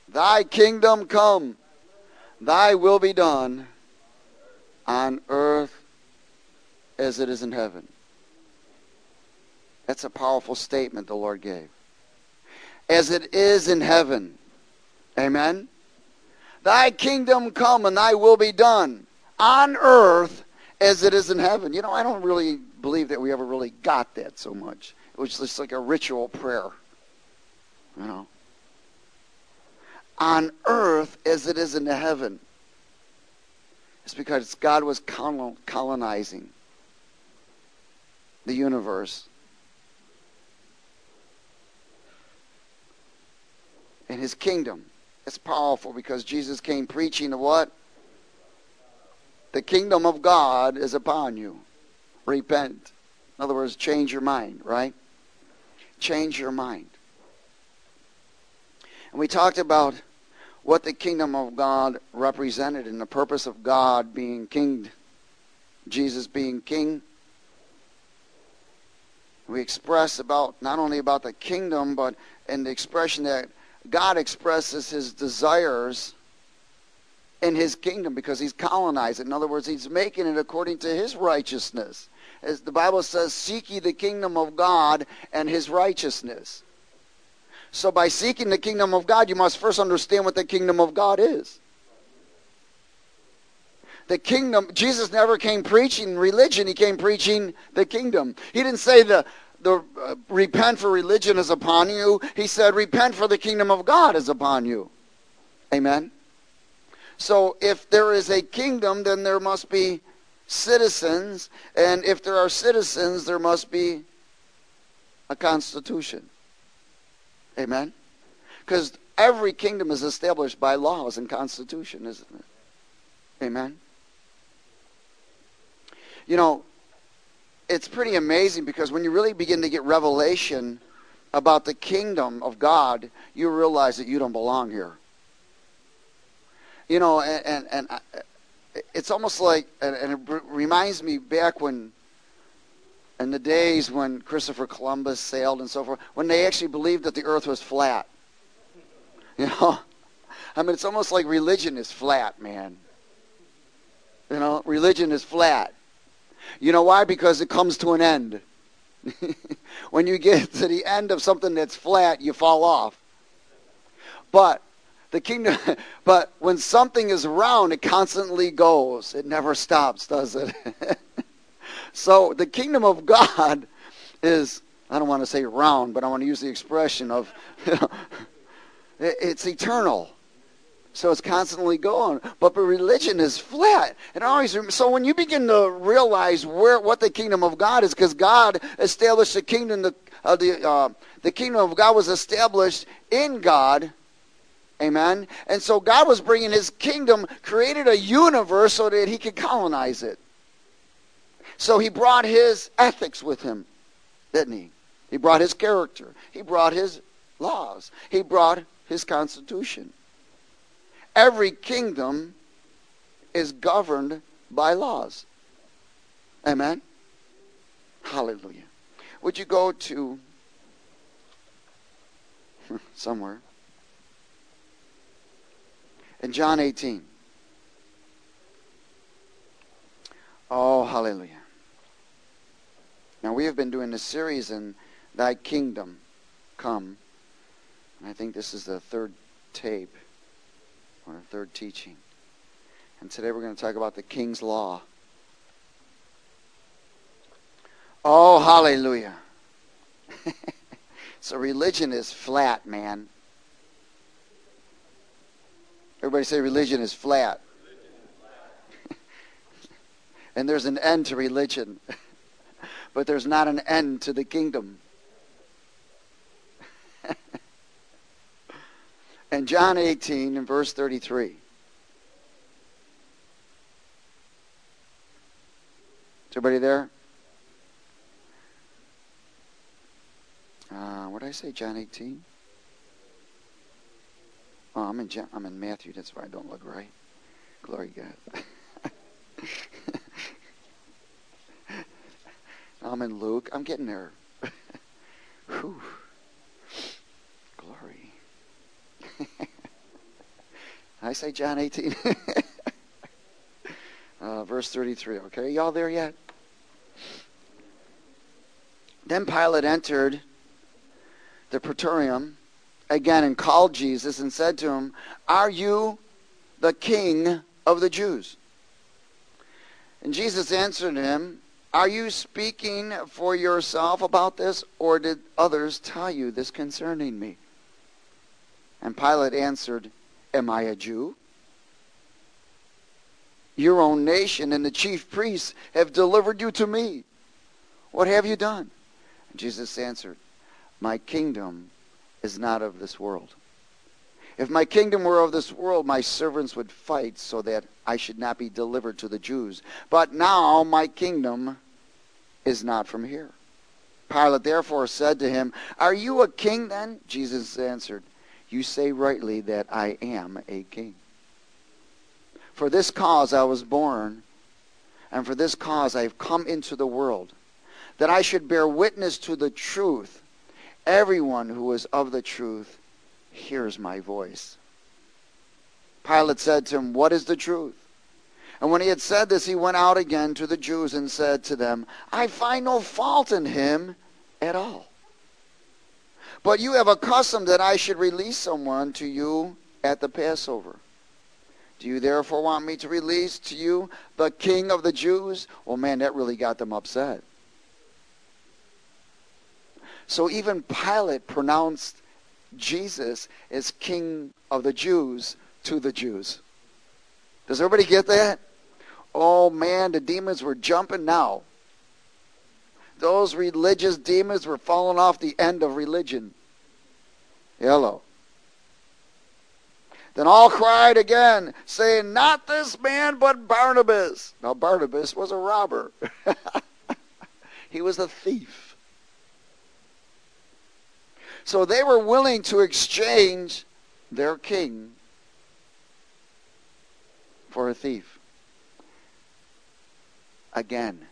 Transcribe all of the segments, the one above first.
Thy kingdom come. Thy will be done on earth as it is in heaven. That's a powerful statement the Lord gave. As it is in heaven. Amen? Thy kingdom come and thy will be done on earth as it is in heaven. You know, I don't really believe that we ever really got that so much. It was just like a ritual prayer. You know. On earth as it is in heaven. It's because God was colonizing the universe. And his kingdom. It's powerful because Jesus came preaching the what? The kingdom of God is upon you. Repent. In other words, change your mind, right? Change your mind. And we talked about what the kingdom of God represented and the purpose of God being king, Jesus being king. We express about not only about the kingdom, but in the expression that God expresses his desires in his kingdom because he's colonized it. In other words, he's making it according to his righteousness. As the Bible says, seek ye the kingdom of God and his righteousness. So by seeking the kingdom of God, you must first understand what the kingdom of God is. The kingdom, Jesus never came preaching religion, he came preaching the kingdom. He didn't say the repent for religion is upon you. He said repent for the kingdom of God is upon you. Amen. So if there is a kingdom, then there must be citizens. And if there are citizens, there must be a constitution. Amen. Because every kingdom is established by laws and constitution, isn't it? Amen. You know, it's pretty amazing because when you really begin to get revelation about the kingdom of God, you realize that you don't belong here. You know, and it's almost like, and it reminds me back when, in the days when Christopher Columbus sailed and so forth, when they actually believed that the earth was flat. You know, I mean, it's almost like religion is flat, man. You know, religion is flat. You know why? Because it comes to an end. When you get to the end of something that's flat, you fall off. But the kingdom, but when something is round, it constantly goes. It never stops, does it? So the kingdom of God is, I don't want to say round, but I want to use the expression of, you know, it's eternal. So it's constantly going. But religion is flat. And always, so when you begin to realize what the kingdom of God is, because God established the kingdom, the kingdom of God was established in God. Amen. And so God was bringing his kingdom, created a universe so that he could colonize it. So he brought his ethics with him, didn't he? He brought his character. He brought his laws. He brought his constitution. Every kingdom is governed by laws. Amen? Hallelujah. Would you go to somewhere? In John 18. Oh, hallelujah. Now we have been doing this series in Thy Kingdom Come. And I think this is the third tape. Or the third teaching. And today we're going to talk about the King's Law. Oh, hallelujah. So religion is flat, man. Everybody say religion is flat. And there's an end to religion. But there's not an end to the kingdom. And John 18 and verse 33. Is everybody there? What did I say? John 18? Oh, I'm in Matthew. That's why I don't look right. Glory to God. I'm in Luke. I'm getting there. Whew. Glory. I say John 18? Verse 33. Okay, y'all there yet? Then Pilate entered the praetorium again and called Jesus and said to him, "Are you the king of the Jews?" And Jesus answered him, "Are you speaking for yourself about this, or did others tell you this concerning me?" And Pilate answered, "Am I a Jew? Your own nation and the chief priests have delivered you to me. What have you done?" And Jesus answered, "My kingdom is not of this world. If my kingdom were of this world, my servants would fight so that I should not be delivered to the Jews. But now my kingdom is not from here." Pilate therefore said to him, "Are you a king then?" Jesus answered, "You say rightly that I am a king. For this cause I was born, and for this cause I have come into the world, that I should bear witness to the truth. Everyone who is of the truth hears my voice." Pilate said to him, "What is the truth?" And when he had said this, he went out again to the Jews and said to them, "I find no fault in him at all. But you have a custom that I should release someone to you at the Passover. Do you therefore want me to release to you the king of the Jews?" Well, man, that really got them upset. So even Pilate pronounced Jesus as king of the Jews to the Jews. Does everybody get that? Oh man, the demons were jumping now. Those religious demons were falling off the end of religion. Hello. Then all cried again, saying, "Not this man, but Barnabas." Now Barnabas was a robber. He was a thief. So they were willing to exchange their king for a thief. Again.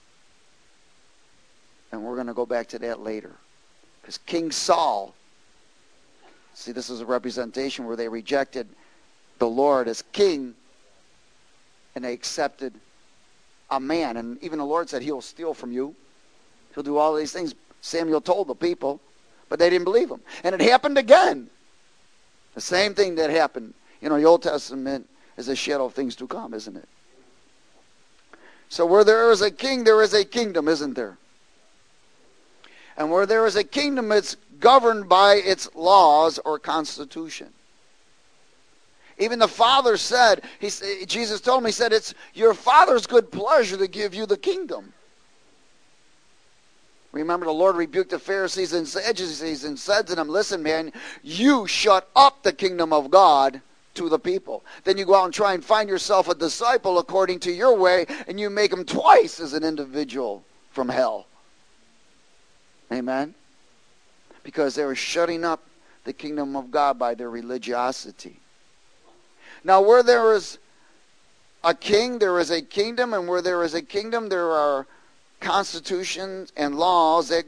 And we're going to go back to that later. Because King Saul, see, this is a representation where they rejected the Lord as king and they accepted a man. And even the Lord said, "He'll steal from you. He'll do all these things." Samuel told the people, but they didn't believe him. And it happened again. The same thing that happened. You know, the Old Testament is a shadow of things to come, isn't it? So where there is a king, there is a kingdom, isn't there? And where there is a kingdom, it's governed by its laws or constitution. Even the Father said, Jesus told him, he said, "It's your Father's good pleasure to give you the kingdom." Remember, the Lord rebuked the Pharisees and Sadducees and said to them, "Listen, man, you shut up the kingdom of God to the people. Then you go out and try and find yourself a disciple according to your way, and you make him twice as an individual from hell." Amen? Because they were shutting up the kingdom of God by their religiosity. Now, where there is a king, there is a kingdom, and where there is a kingdom, there are constitutions and laws that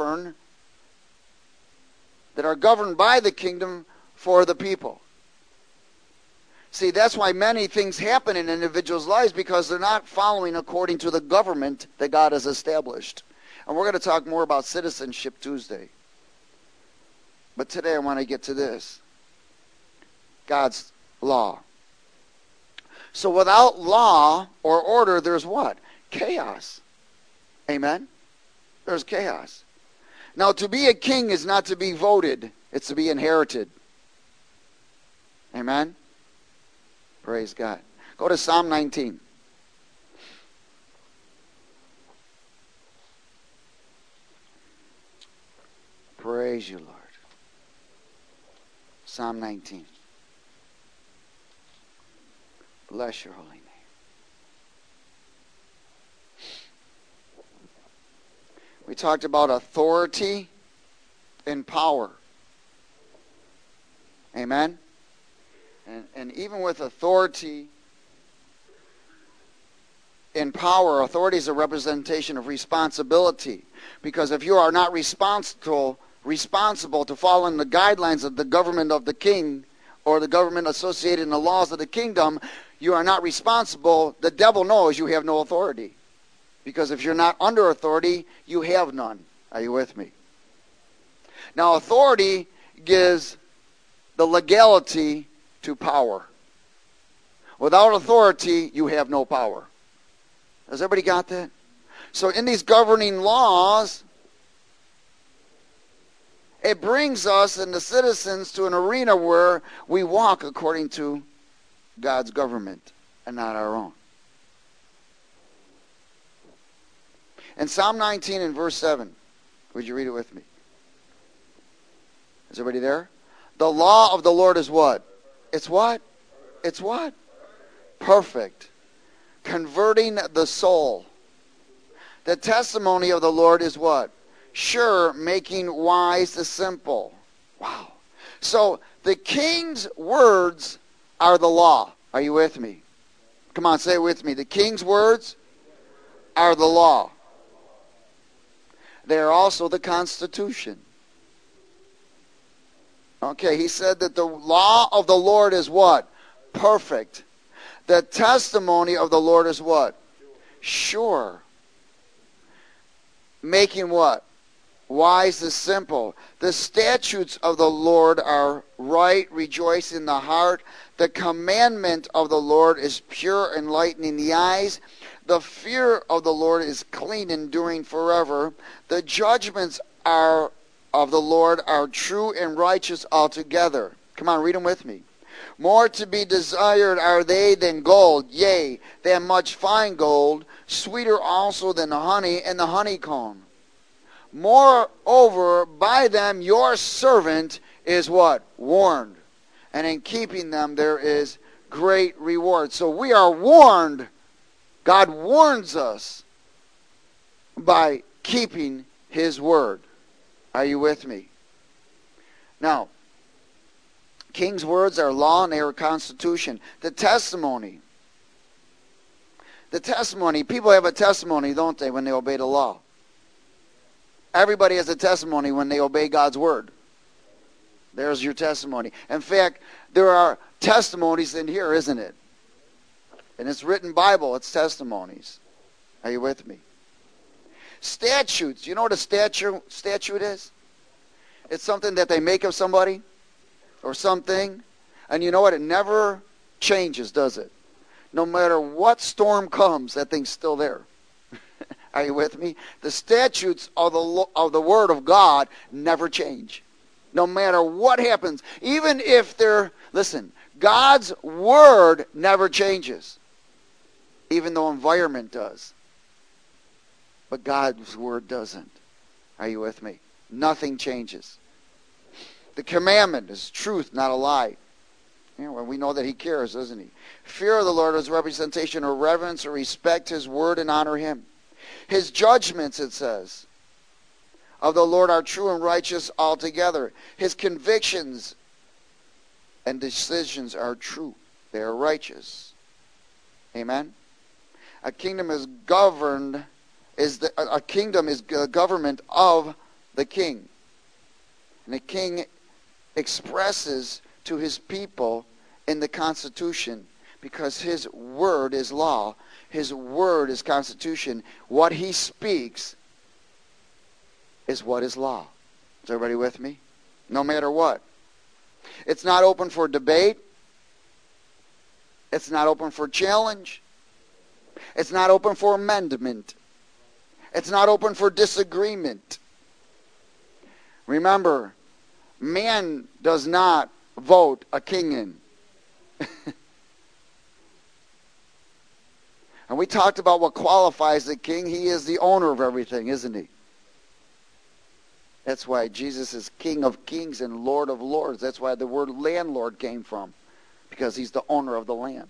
are governed by the kingdom for the people. See, that's why many things happen in individuals' lives, because they're not following according to the government that God has established. And we're going to talk more about citizenship Tuesday. But today I want to get to this. God's law. So without law or order, there's what? Chaos. Amen? There's chaos. Now, to be a king is not to be voted. It's to be inherited. Amen? Praise God. Go to Psalm 19. Praise you, Lord. Psalm 19. Bless your holy name. We talked about authority and power. Amen? And even with authority and power, authority is a representation of responsibility. Because if you are not responsible to follow the guidelines of the government of the king or the government associated in the laws of the kingdom, you are not responsible. The devil knows you have no authority. Because if you're not under authority, you have none. Are you with me? Now, authority gives the legality to power. Without authority, you have no power. Has everybody got that? So in these governing laws, it brings us and the citizens to an arena where we walk according to God's government and not our own. In Psalm 19 and verse 7, would you read it with me? Is everybody there? The law of the Lord is what? It's what? It's what? Perfect. Converting the soul. The testimony of the Lord is what? Sure, making wise the simple. Wow. So the king's words are the law. Are you with me? Come on, say it with me. The king's words are the law. They are also the Constitution. Okay, he said that the law of the Lord is what? Perfect. The testimony of the Lord is what? Sure. Making what? Wise the simple. The statutes of the Lord are right, rejoice in the heart. The commandment of the Lord is pure, enlightening the eyes. The fear of the Lord is clean, enduring forever. The judgments of the Lord are true and righteous altogether. Come on, read them with me. More to be desired are they than gold, yea, than much fine gold, sweeter also than the honey and the honeycomb. Moreover, by them your servant is what? Warned. And in keeping them there is great reward. So we are warned. God warns us by keeping his word. Are you with me? Now, king's words are law and they are constitution. The testimony. The testimony. People have a testimony, don't they, when they obey the law? Everybody has a testimony when they obey God's word. There's your testimony. In fact, there are testimonies in here, isn't it? And it's written Bible, it's testimonies. Are you with me? Statutes. You know what a statute is? It's something that they make of somebody or something. And you know what? It never changes, does it? No matter what storm comes, that thing's still there. Are you with me? The statutes of the Word of God never change. No matter what happens. Even if listen, God's Word never changes. Even though environment does. But God's Word doesn't. Are you with me? Nothing changes. The commandment is truth, not a lie. You know, we know that he cares, doesn't he? Fear of the Lord is representation or reverence or respect his word and honor him. His judgments, it says, of the Lord are true and righteous altogether. His convictions and decisions are true. They are righteous. Amen? A kingdom is governed, a kingdom is the government of the king. And the king expresses to his people in the Constitution because his word is law. His word is Constitution. What he speaks is what is law. Is everybody with me? No matter what. It's not open for debate. It's not open for challenge. It's not open for amendment. It's not open for disagreement. Remember, man does not vote a king in. And we talked about what qualifies the king. He is the owner of everything, isn't he? That's why Jesus is King of Kings and Lord of Lords. That's why the word landlord came from. Because he's the owner of the land.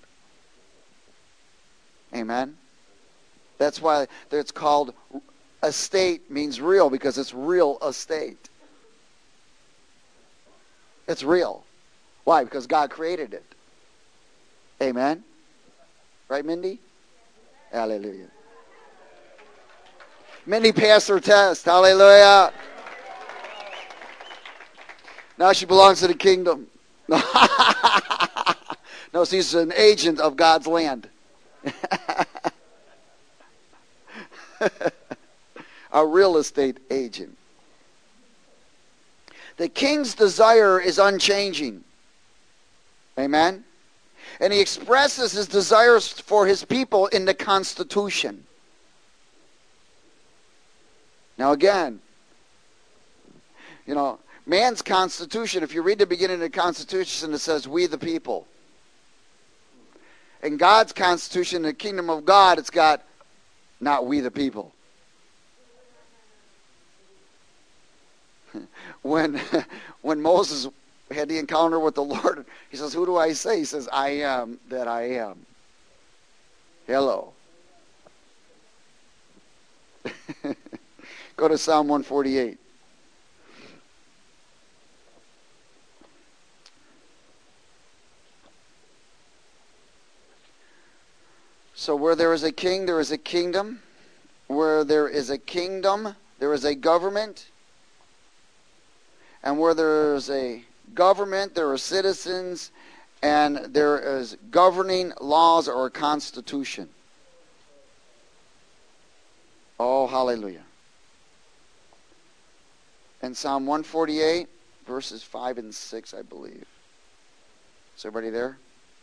Amen? That's why it's called estate means real, because it's real estate. It's real. Why? Because God created it. Amen? Right, Mindy? Hallelujah. Mindy passed her test. Hallelujah. Now she belongs to the kingdom. because he's an agent of God's land. A real estate agent. The king's desire is unchanging. Amen? And he expresses his desires for his people in the Constitution. Now again, man's Constitution, if you read the beginning of the Constitution, it says, we the people. In God's Constitution, the kingdom of God, it's got, not we the people. When Moses had the encounter with the Lord, he says, who do I say? He says, I am that I am. Hello. Go to Psalm 148. So where there is a king, there is a kingdom. Where there is a kingdom, there is a government. And where there is a government, there are citizens, and there is governing laws or a constitution. Oh, hallelujah. In Psalm 148, verses 5 and 6, I believe. Is everybody there?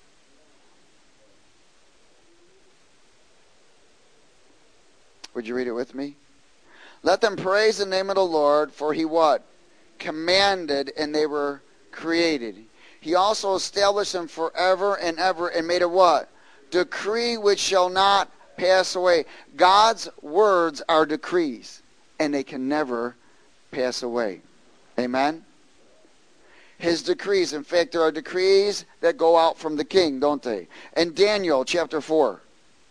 Would you read it with me? Let them praise the name of the Lord, for he what? Commanded, and they were created. He also established them forever and ever, and made a what? Decree which shall not pass away. God's words are decrees, and they can never pass away. Amen? His decrees. In fact, there are decrees that go out from the king, don't they? In Daniel chapter 4.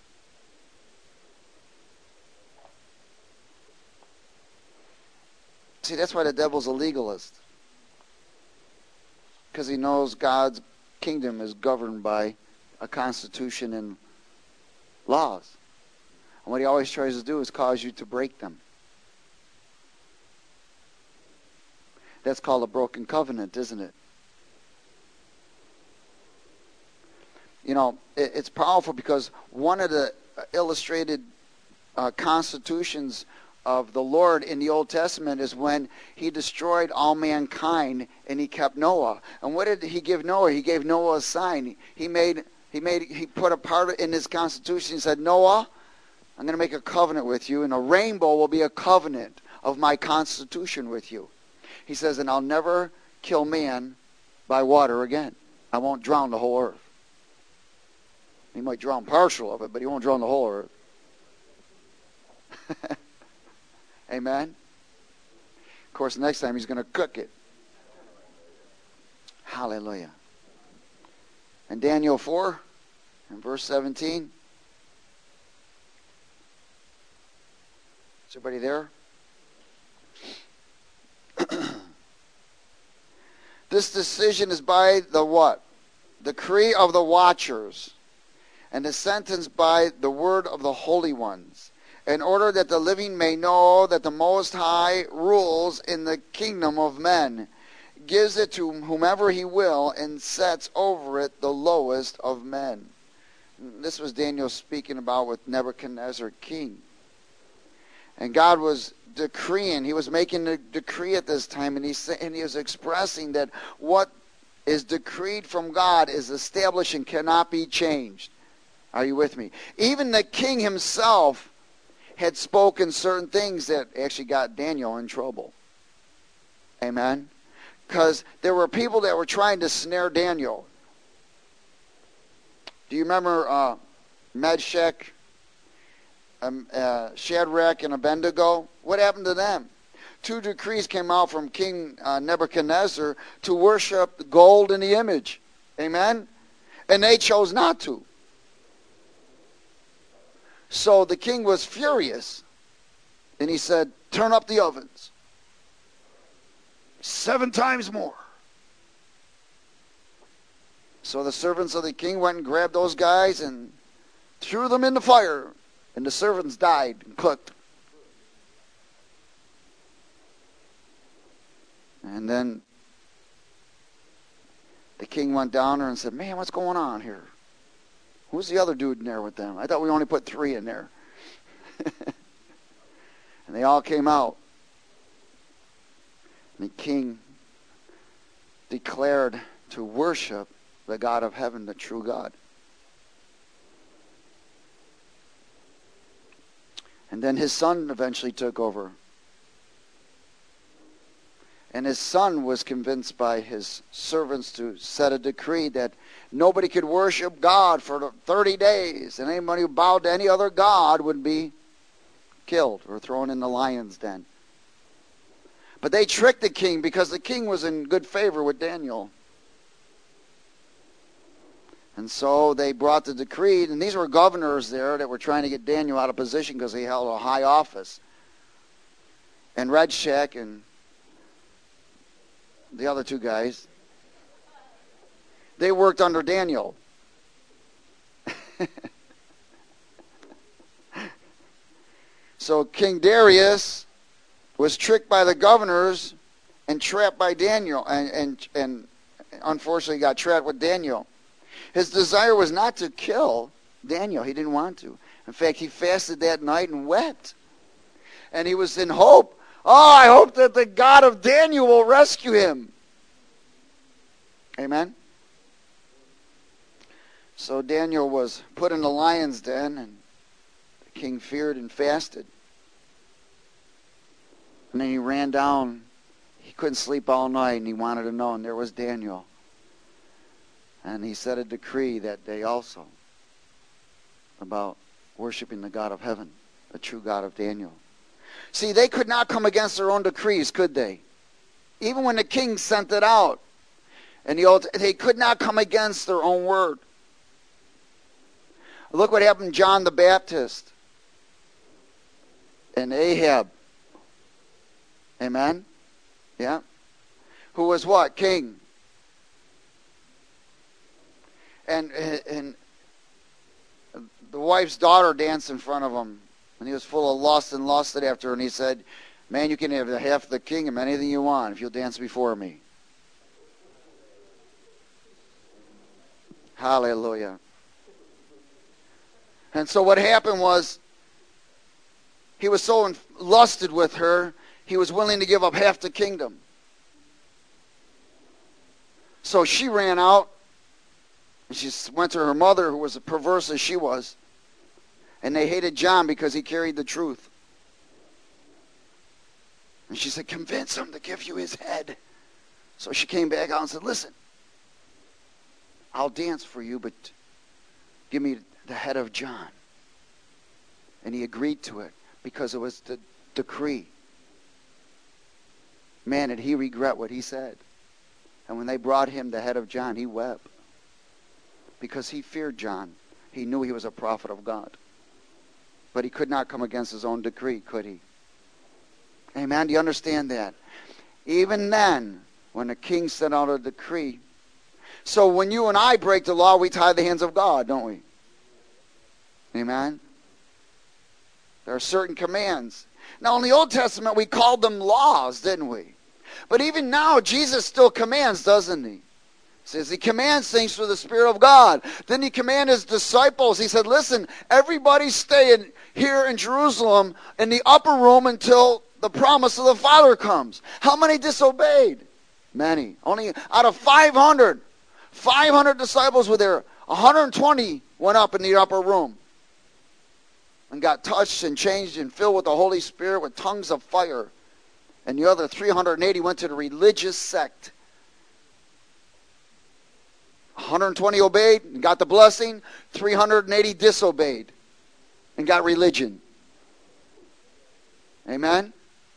See, that's why the devil's a legalist. Because he knows God's kingdom is governed by a constitution and laws. And what he always tries to do is cause you to break them. That's called a broken covenant, isn't it? It's powerful because one of the illustrated constitutions of the Lord in the Old Testament is when he destroyed all mankind and he kept Noah. And what did he give Noah? He gave Noah a sign. He put a part in his constitution. He said, Noah, I'm going to make a covenant with you, and a rainbow will be a covenant of my constitution with you. He says, and I'll never kill man by water again. I won't drown the whole earth. He might drown partial of it, but he won't drown the whole earth. Amen? Of course, next time he's going to cook it. Hallelujah. And Daniel 4, in verse 17. Is everybody there? This decision is by the what? Decree of the watchers, and the sentence by the word of the holy ones, in order that the living may know that the Most High rules in the kingdom of men, gives it to whomever he will, and sets over it the lowest of men. This was Daniel speaking about with Nebuchadnezzar king. And God was decreeing, he was making a decree at this time, and he was expressing that what is decreed from God is established and cannot be changed. Are you with me? Even the king himself had spoken certain things that actually got Daniel in trouble. Amen? Because there were people that were trying to snare Daniel. Do you remember Meshach, Shadrach, and Abednego? What happened to them? 2 decrees came out from King Nebuchadnezzar to worship the gold in the image. Amen? And they chose not to. So the king was furious. And he said, turn up the ovens 7 times more. So the servants of the king went and grabbed those guys and threw them in the fire. And the servants died and cooked. And then the king went down there and said, man, what's going on here? Who's the other dude in there with them? I thought we only put 3 in there. And they all came out. And the king declared to worship the God of heaven, the true God. And then his son eventually took over. And his son was convinced by his servants to set a decree that nobody could worship God for 30 days. And anybody who bowed to any other god would be killed or thrown in the lion's den. But they tricked the king because the king was in good favor with Daniel. And so they brought the decree, and these were governors there that were trying to get Daniel out of position because he held a high office. And Redshak and the other 2 guys, they worked under Daniel. So King Darius was tricked by the governors and trapped by Daniel, and unfortunately got trapped with Daniel. His desire was not to kill Daniel. He didn't want to. In fact, he fasted that night and wept. And he was in hope. Oh, I hope that the God of Daniel will rescue him. Amen? So Daniel was put in the lion's den, and the king feared and fasted. And then he ran down. He couldn't sleep all night, and he wanted to know. And there was Daniel. And he set a decree that day also about worshiping the God of heaven, the true God of Daniel. See, they could not come against their own decrees, could they? Even when the king sent it out. And they could not come against their own word. Look what happened to John the Baptist and Ahab. Amen? Yeah? Who was what? King. And the wife's daughter danced in front of him. And he was full of lust and lusted after her. And he said, man, you can have half the kingdom, anything you want, if you'll dance before me. Hallelujah. And so what happened was, he was so lusted with her, he was willing to give up half the kingdom. So she ran out, and she went to her mother, who was as perverse as she was. And they hated John because he carried the truth. And she said, convince him to give you his head. So she came back out and said, listen, I'll dance for you, but give me the head of John. And he agreed to it because it was the decree. Man, did he regret what he said. And when they brought him the head of John, he wept. Because he feared John. He knew he was a prophet of God. But he could not come against his own decree, could he? Amen? Do you understand that? Even then, when the king sent out a decree. So when you and I break the law, we tie the hands of God, don't we? Amen? There are certain commands. Now, in the Old Testament, we called them laws, didn't we? But even now, Jesus still commands, doesn't he? He says he commands things through the Spirit of God. Then he commanded his disciples. He said, listen, everybody stay here in Jerusalem in the upper room until the promise of the Father comes. How many disobeyed? Many. Only out of 500 disciples were there. 120 went up in the upper room and got touched and changed and filled with the Holy Spirit with tongues of fire. And the other 380 went to the religious sect. 120 obeyed and got the blessing. 380 disobeyed and got religion. Amen?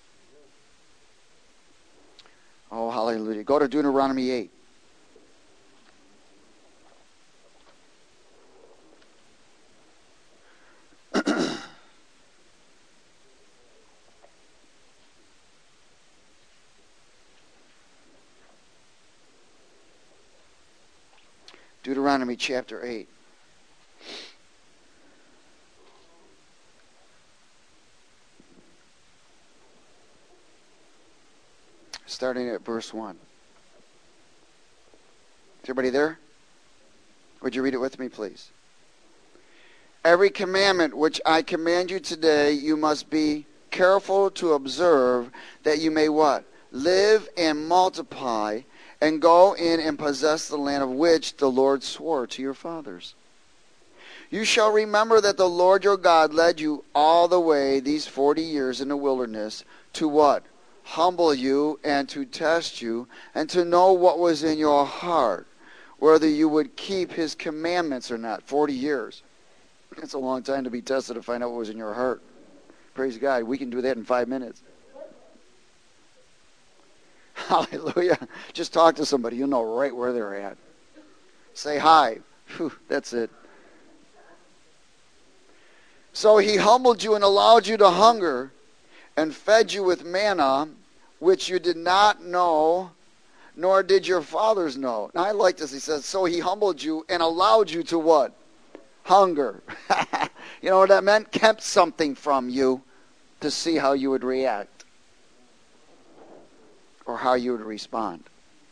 Oh, hallelujah. Go to Deuteronomy 8. Deuteronomy chapter 8. Starting at verse 1. everybody there? Would you read it with me, please? Every commandment which I command you today, you must be careful to observe, that you may what? Live and multiply, and go in and possess the land of which the Lord swore to your fathers. You shall remember that the Lord your God led you all the way these 40 years in the wilderness to what? Humble you and to test you, and to know what was in your heart, whether you would keep his commandments or not. 40 years. That's a long time to be tested to find out what was in your heart. Praise God. We can do that in 5 minutes. Hallelujah. Just talk to somebody. You'll know right where they're at. Say hi. Whew, that's it. So he humbled you and allowed you to hunger, and fed you with manna, which you did not know, nor did your fathers know. Now I like this. He says, so he humbled you and allowed you to what? Hunger. You know what that meant? Kept something from you to see how you would react or how you would respond.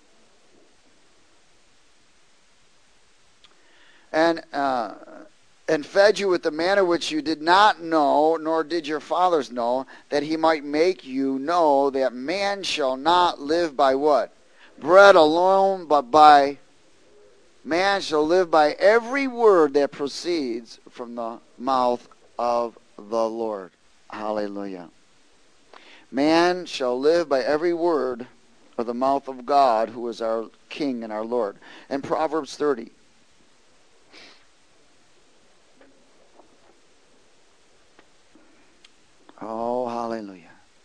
And fed you with the manna which you did not know, nor did your fathers know, that he might make you know that man shall not live by what? Bread alone, but by man shall live by every word that proceeds from the mouth of the Lord. Hallelujah. Man shall live by every word of the mouth of God, who is our King and our Lord. And Proverbs 30. Oh, hallelujah.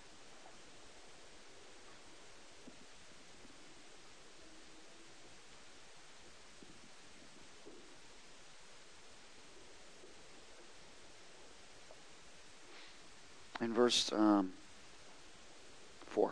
In verse 4.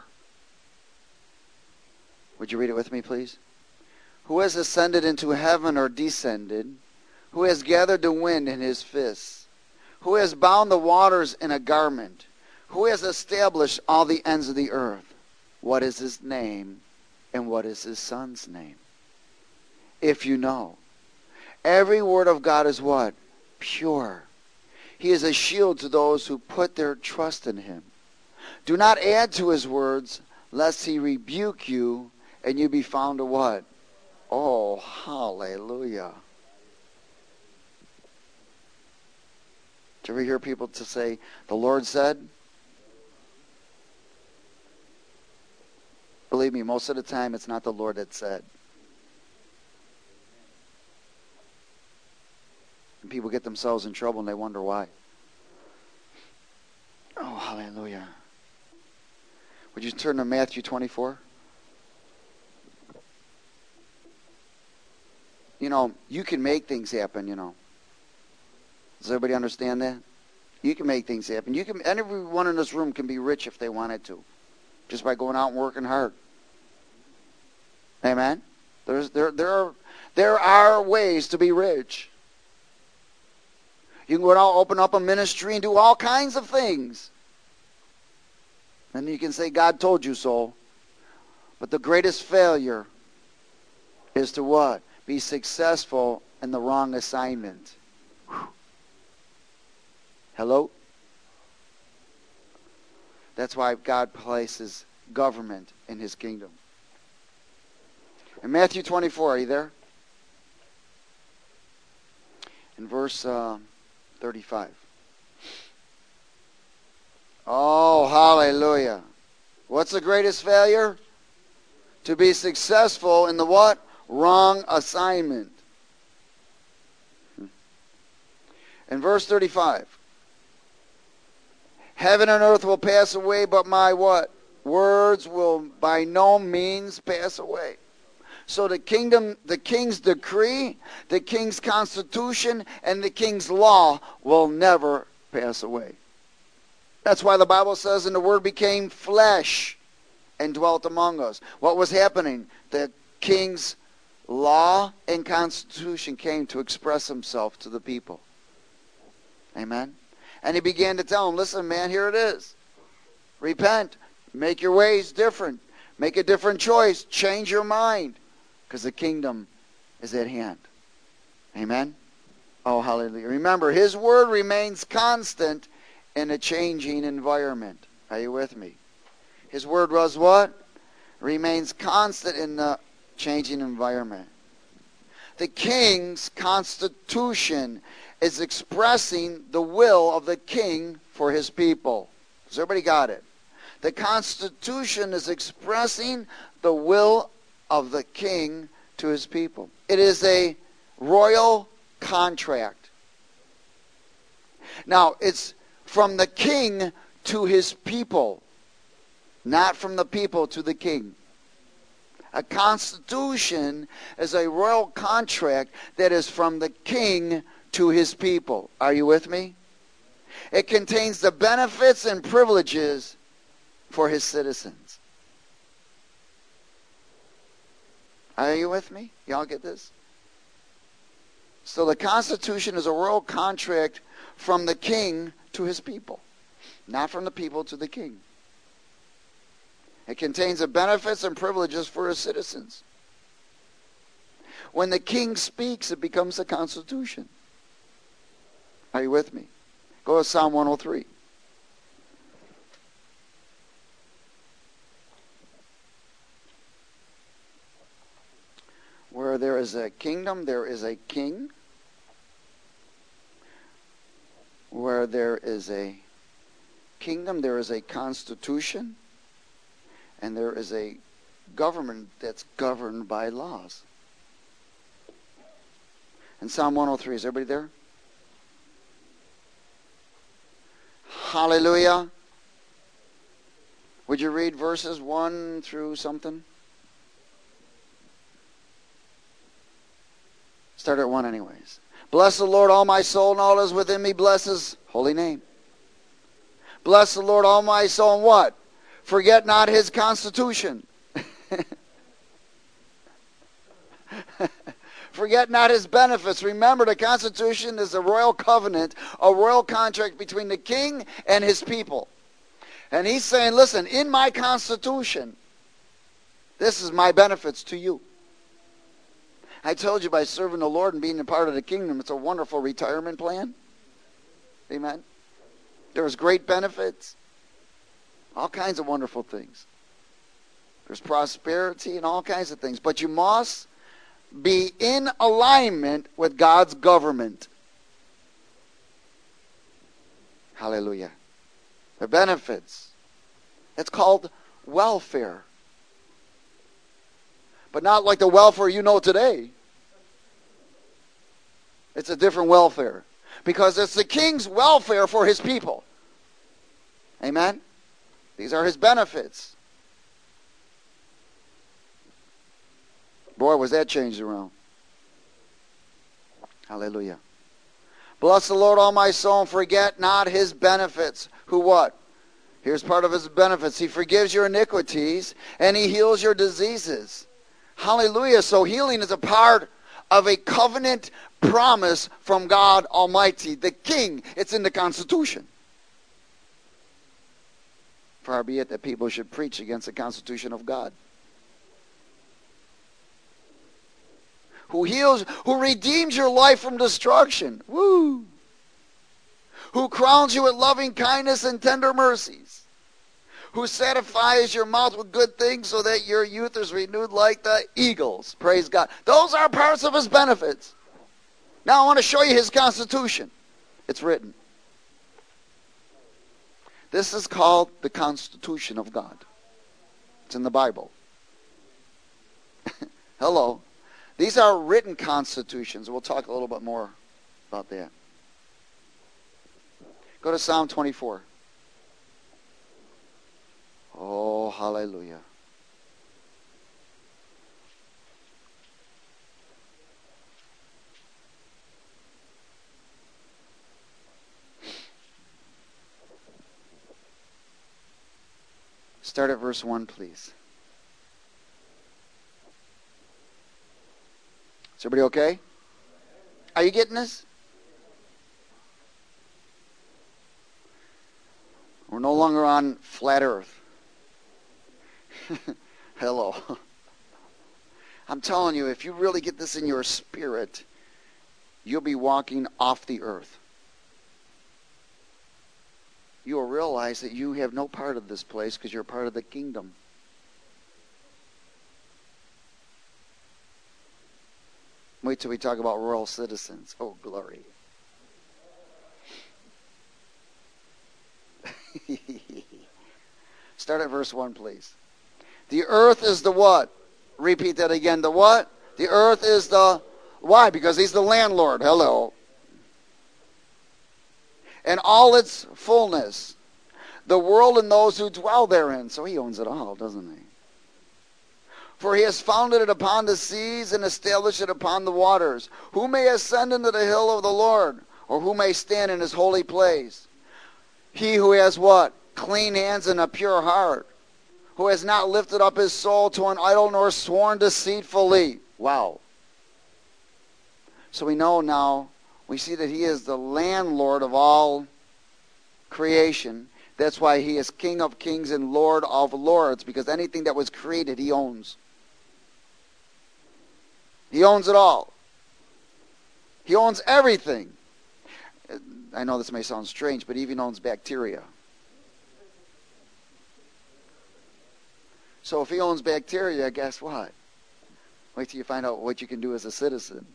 Would you read it with me, please? Who has ascended into heaven or descended? Who has gathered the wind in his fists? Who has bound the waters in a garment? Who has established all the ends of the earth? What is his name, and what is his son's name? If you know. Every word of God is what? Pure. He is a shield to those who put their trust in him. Do not add to his words, lest he rebuke you, and you be found to what? Oh, hallelujah. Do you ever hear people to say, the Lord said? Believe me, most of the time it's not the Lord that said. And people get themselves in trouble and they wonder why. Oh, hallelujah. Would you turn to Matthew 24? You know, you can make things happen, you know. Does everybody understand that? You can make things happen. You can. Everyone in this room can be rich if they wanted to, just by going out and working hard. Amen. There are ways to be rich. You can go out, open up a ministry, and do all kinds of things. And you can say, God told you so. But the greatest failure is to what? Be successful in the wrong assignment. Whew. Hello? That's why God places government in his kingdom. In Matthew 24, are you there? In verse 35. Oh, hallelujah. What's the greatest failure? To be successful in the what? Wrong assignment. In verse 35. Heaven and earth will pass away, but my what? Words will by no means pass away. So the king's decree, the king's constitution, and the king's law will never pass away. That's why the Bible says, and the word became flesh and dwelt among us. What was happening? The king's law and constitution came to express himself to the people. Amen? And he began to tell them, listen, man, here it is. Repent. Make your ways different. Make a different choice. Change your mind. Because the kingdom is at hand. Amen? Oh, hallelujah. Remember, His word remains constant in a changing environment. Are you with me? His word was what? Remains constant in the changing environment. The king's constitution is expressing the will of the king for his people. Has everybody got it? The Constitution is expressing the will of the king to his people. It is a royal contract. Now, it's from the king to his people, not from the people to the king. A constitution is a royal contract that is from the king to his people. Are you with me? It contains the benefits and privileges for his citizens. Are you with me? Y'all get this? So the Constitution is a royal contract from the king to his people, not from the people to the king. It contains the benefits and privileges for his citizens. When the king speaks, it becomes the Constitution. Are you with me? Go to Psalm 103. Where there is a kingdom, there is a king. Where there is a kingdom, there is a constitution. And there is a government that's governed by laws. In Psalm 103, is everybody there? Hallelujah. Would you read verses 1 through something? Start at 1 anyways. Bless the Lord, all my soul, and all that is within me. Bless his holy name. Bless the Lord, all my soul, and what? Forget not his constitution. Forget not his benefits. Remember, the Constitution is a royal covenant, a royal contract between the king and his people. And he's saying, listen, in my Constitution, this is my benefits to you. I told you, by serving the Lord and being a part of the kingdom, it's a wonderful retirement plan. Amen. There's great benefits. All kinds of wonderful things. There's prosperity and all kinds of things. But you must be in alignment with God's government. Hallelujah. The benefits. It's called welfare. But not like the welfare you know today. It's a different welfare. Because it's the king's welfare for his people. Amen? These are his benefits. Boy, was that changed around. Hallelujah. Bless the Lord, all my soul, and forget not his benefits. Who what? Here's part of his benefits. He forgives your iniquities, and he heals your diseases. Hallelujah. So healing is a part of a covenant promise from God Almighty. The King, it's in the Constitution. Far be it that people should preach against the Constitution of God. Who heals, who redeems your life from destruction. Woo! Who crowns you with loving kindness and tender mercies. Who satisfies your mouth with good things so that your youth is renewed like the eagles. Praise God. Those are parts of his benefits. Now I want to show you his Constitution. It's written. This is called the Constitution of God. It's in the Bible. Hello. These are written constitutions. We'll talk a little bit more about that. Go to Psalm 24. Oh, hallelujah. Start at verse 1, please. Is everybody okay? Are you getting this? We're no longer on flat earth. Hello. I'm telling you, if you really get this in your spirit, you'll be walking off the earth. You will realize that you have no part of this place because you're part of the kingdom. Wait till we talk about royal citizens. Oh, glory. Start at verse 1, please. The earth is the what? Repeat that again. The what? The earth is the... Why? Because he's the landlord. Hello. And all its fullness. The world and those who dwell therein. So he owns it all, doesn't he? For he has founded it upon the seas and established it upon the waters. Who may ascend into the hill of the Lord? Or who may stand in his holy place? He who has what? Clean hands and a pure heart. Who has not lifted up his soul to an idol nor sworn deceitfully. Wow. So we know now, we see that he is the landlord of all creation. That's why he is King of kings and Lord of lords, because anything that was created, he owns. He owns it all. He owns everything. I know this may sound strange, but he even owns bacteria. So if he owns bacteria, guess what? Wait till you find out what you can do as a citizen.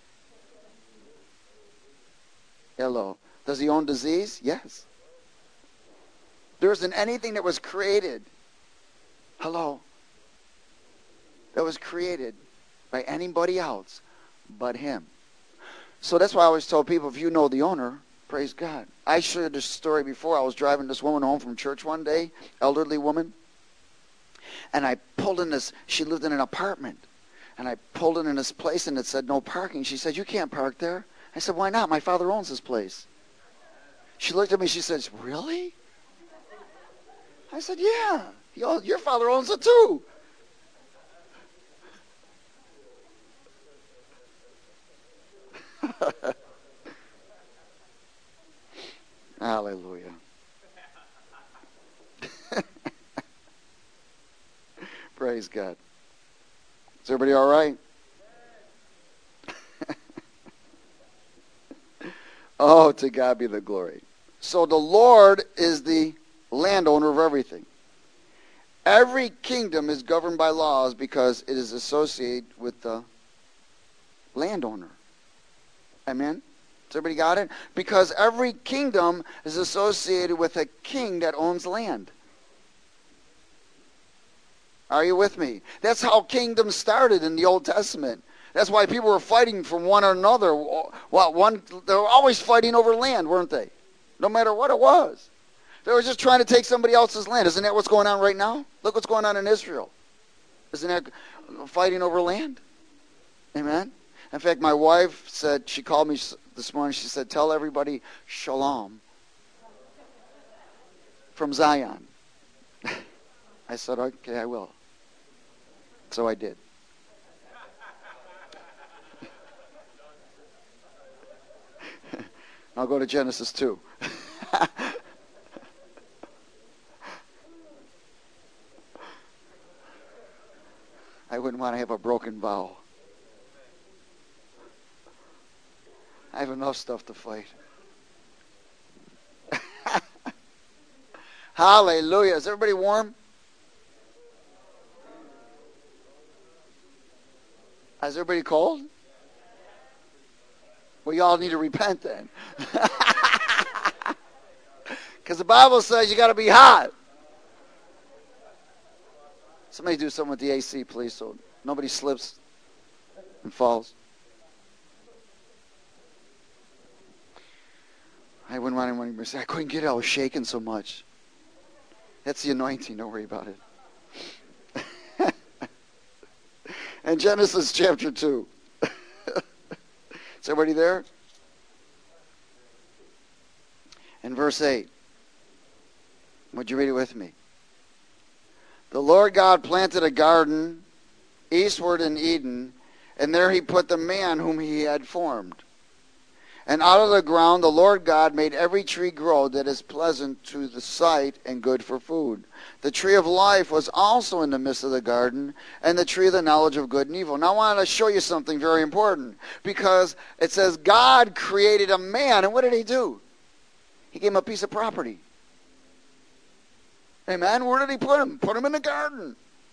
Hello. Does he own disease? Yes. There isn't anything that was created. Hello. That was created by anybody else but him. So that's why I always tell people, if you know the owner, praise God. I shared this story before. I was driving this woman home from church one day, elderly woman. And I pulled in this, she lived in an apartment. And I pulled in this place and it said no parking. She said, you can't park there. I said, why not? My father owns this place. She looked at me, she says, really? I said, yeah. Your father owns it too. Hallelujah. Praise God. Is everybody all right? Oh, to God be the glory. So the Lord is the landowner of everything. Every kingdom is governed by laws because it is associated with the landowner. Amen? Has everybody got it? Because every kingdom is associated with a king that owns land. Are you with me? That's how kingdoms started in the Old Testament. That's why people were fighting from one another. They were always fighting over land, weren't they? No matter what it was. They were just trying to take somebody else's land. Isn't that what's going on right now? Look what's going on in Israel. Isn't that fighting over land? Amen? In fact, my wife said, she called me this morning, she said, tell everybody shalom from Zion. I said, okay, I will. So I did. I'll go to Genesis 2. I wouldn't want to have a broken vow. I have enough stuff to fight. Hallelujah. Is everybody warm? Is everybody cold? Well, y'all need to repent then. Because the Bible says you got to be hot. Somebody do something with the AC, please, so nobody slips and falls. I wouldn't want anyone to say, I couldn't get it. I was shaking so much. That's the anointing. Don't worry about it. And Genesis chapter 2. Is everybody there? In verse 8. Would you read it with me? The Lord God planted a garden eastward in Eden, and there he put the man whom he had formed. And out of the ground the Lord God made every tree grow that is pleasant to the sight and good for food. The tree of life was also in the midst of the garden, and the tree of the knowledge of good and evil. Now I want to show you something very important, because it says God created a man, and what did he do? He gave him a piece of property. Amen? Where did he put him? Put him in the garden.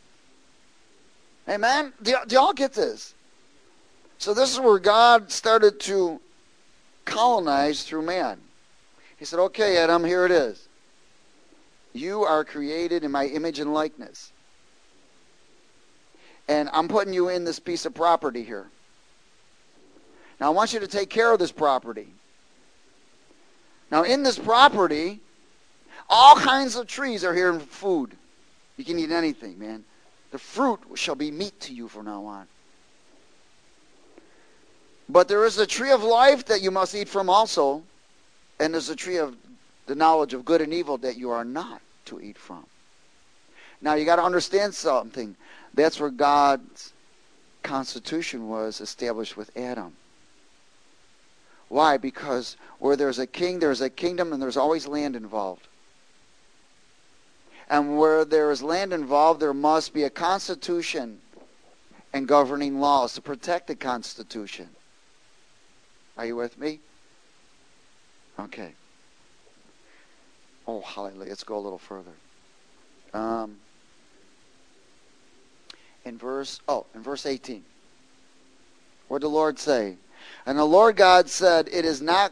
Amen? Do y'all get this? So this is where God started to colonize through man. He said, okay, Adam, here it is. You are created in my image and likeness. And I'm putting you in this piece of property here. Now I want you to take care of this property. Now in this property, all kinds of trees are here in food. You can eat anything, man. The fruit shall be meat to you from now on. But there is a tree of life that you must eat from also, and there's a tree of the knowledge of good and evil that you are not to eat from. Now you got to understand something. That's where God's constitution was established with Adam. Why? Because where there's a king, there's a kingdom, and there's always land involved. And where there is land involved, there must be a constitution and governing laws to protect the constitution. Are you with me? Okay. Oh, hallelujah. Let's go a little further. In verse 18. What did the Lord say? And the Lord God said, it is not...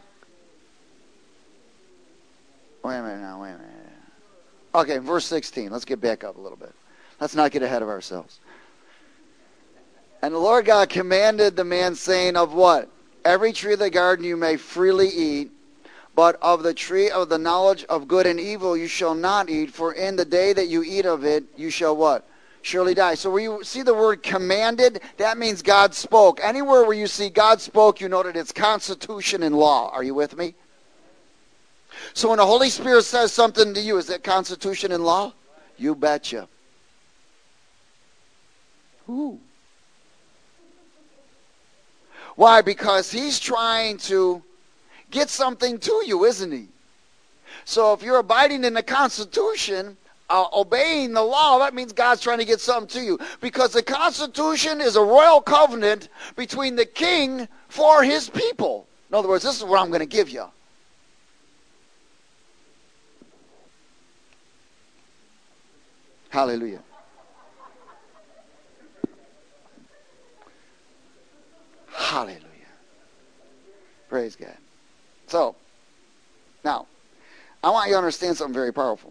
Wait a minute. Okay, verse 16. Let's get back up a little bit. Let's not get ahead of ourselves. And the Lord God commanded the man, saying, of what? Every tree of the garden you may freely eat, but of the tree of the knowledge of good and evil you shall not eat, for in the day that you eat of it, you shall what? Surely die. So where you see the word commanded, that means God spoke. Anywhere where you see God spoke, you know that it's constitution and law. Are you with me? So when the Holy Spirit says something to you, is that constitution and law? You betcha. Ooh. Why? Because he's trying to get something to you, isn't he? So if you're abiding in the Constitution, obeying the law, that means God's trying to get something to you. Because the Constitution is a royal covenant between the king for his people. In other words, this is what I'm going to give you. Hallelujah. Hallelujah. Praise God. So, now, I want you to understand something very powerful.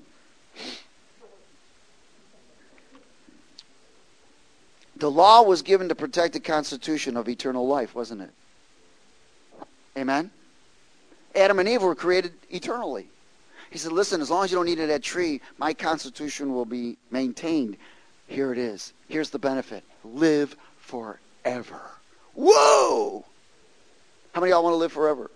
The law was given to protect the constitution of eternal life, wasn't it? Amen? Adam and Eve were created eternally. He said, listen, as long as you don't eat of that tree, my constitution will be maintained. Here it is. Here's the benefit. Live forever. Whoa! How many of y'all want to live forever?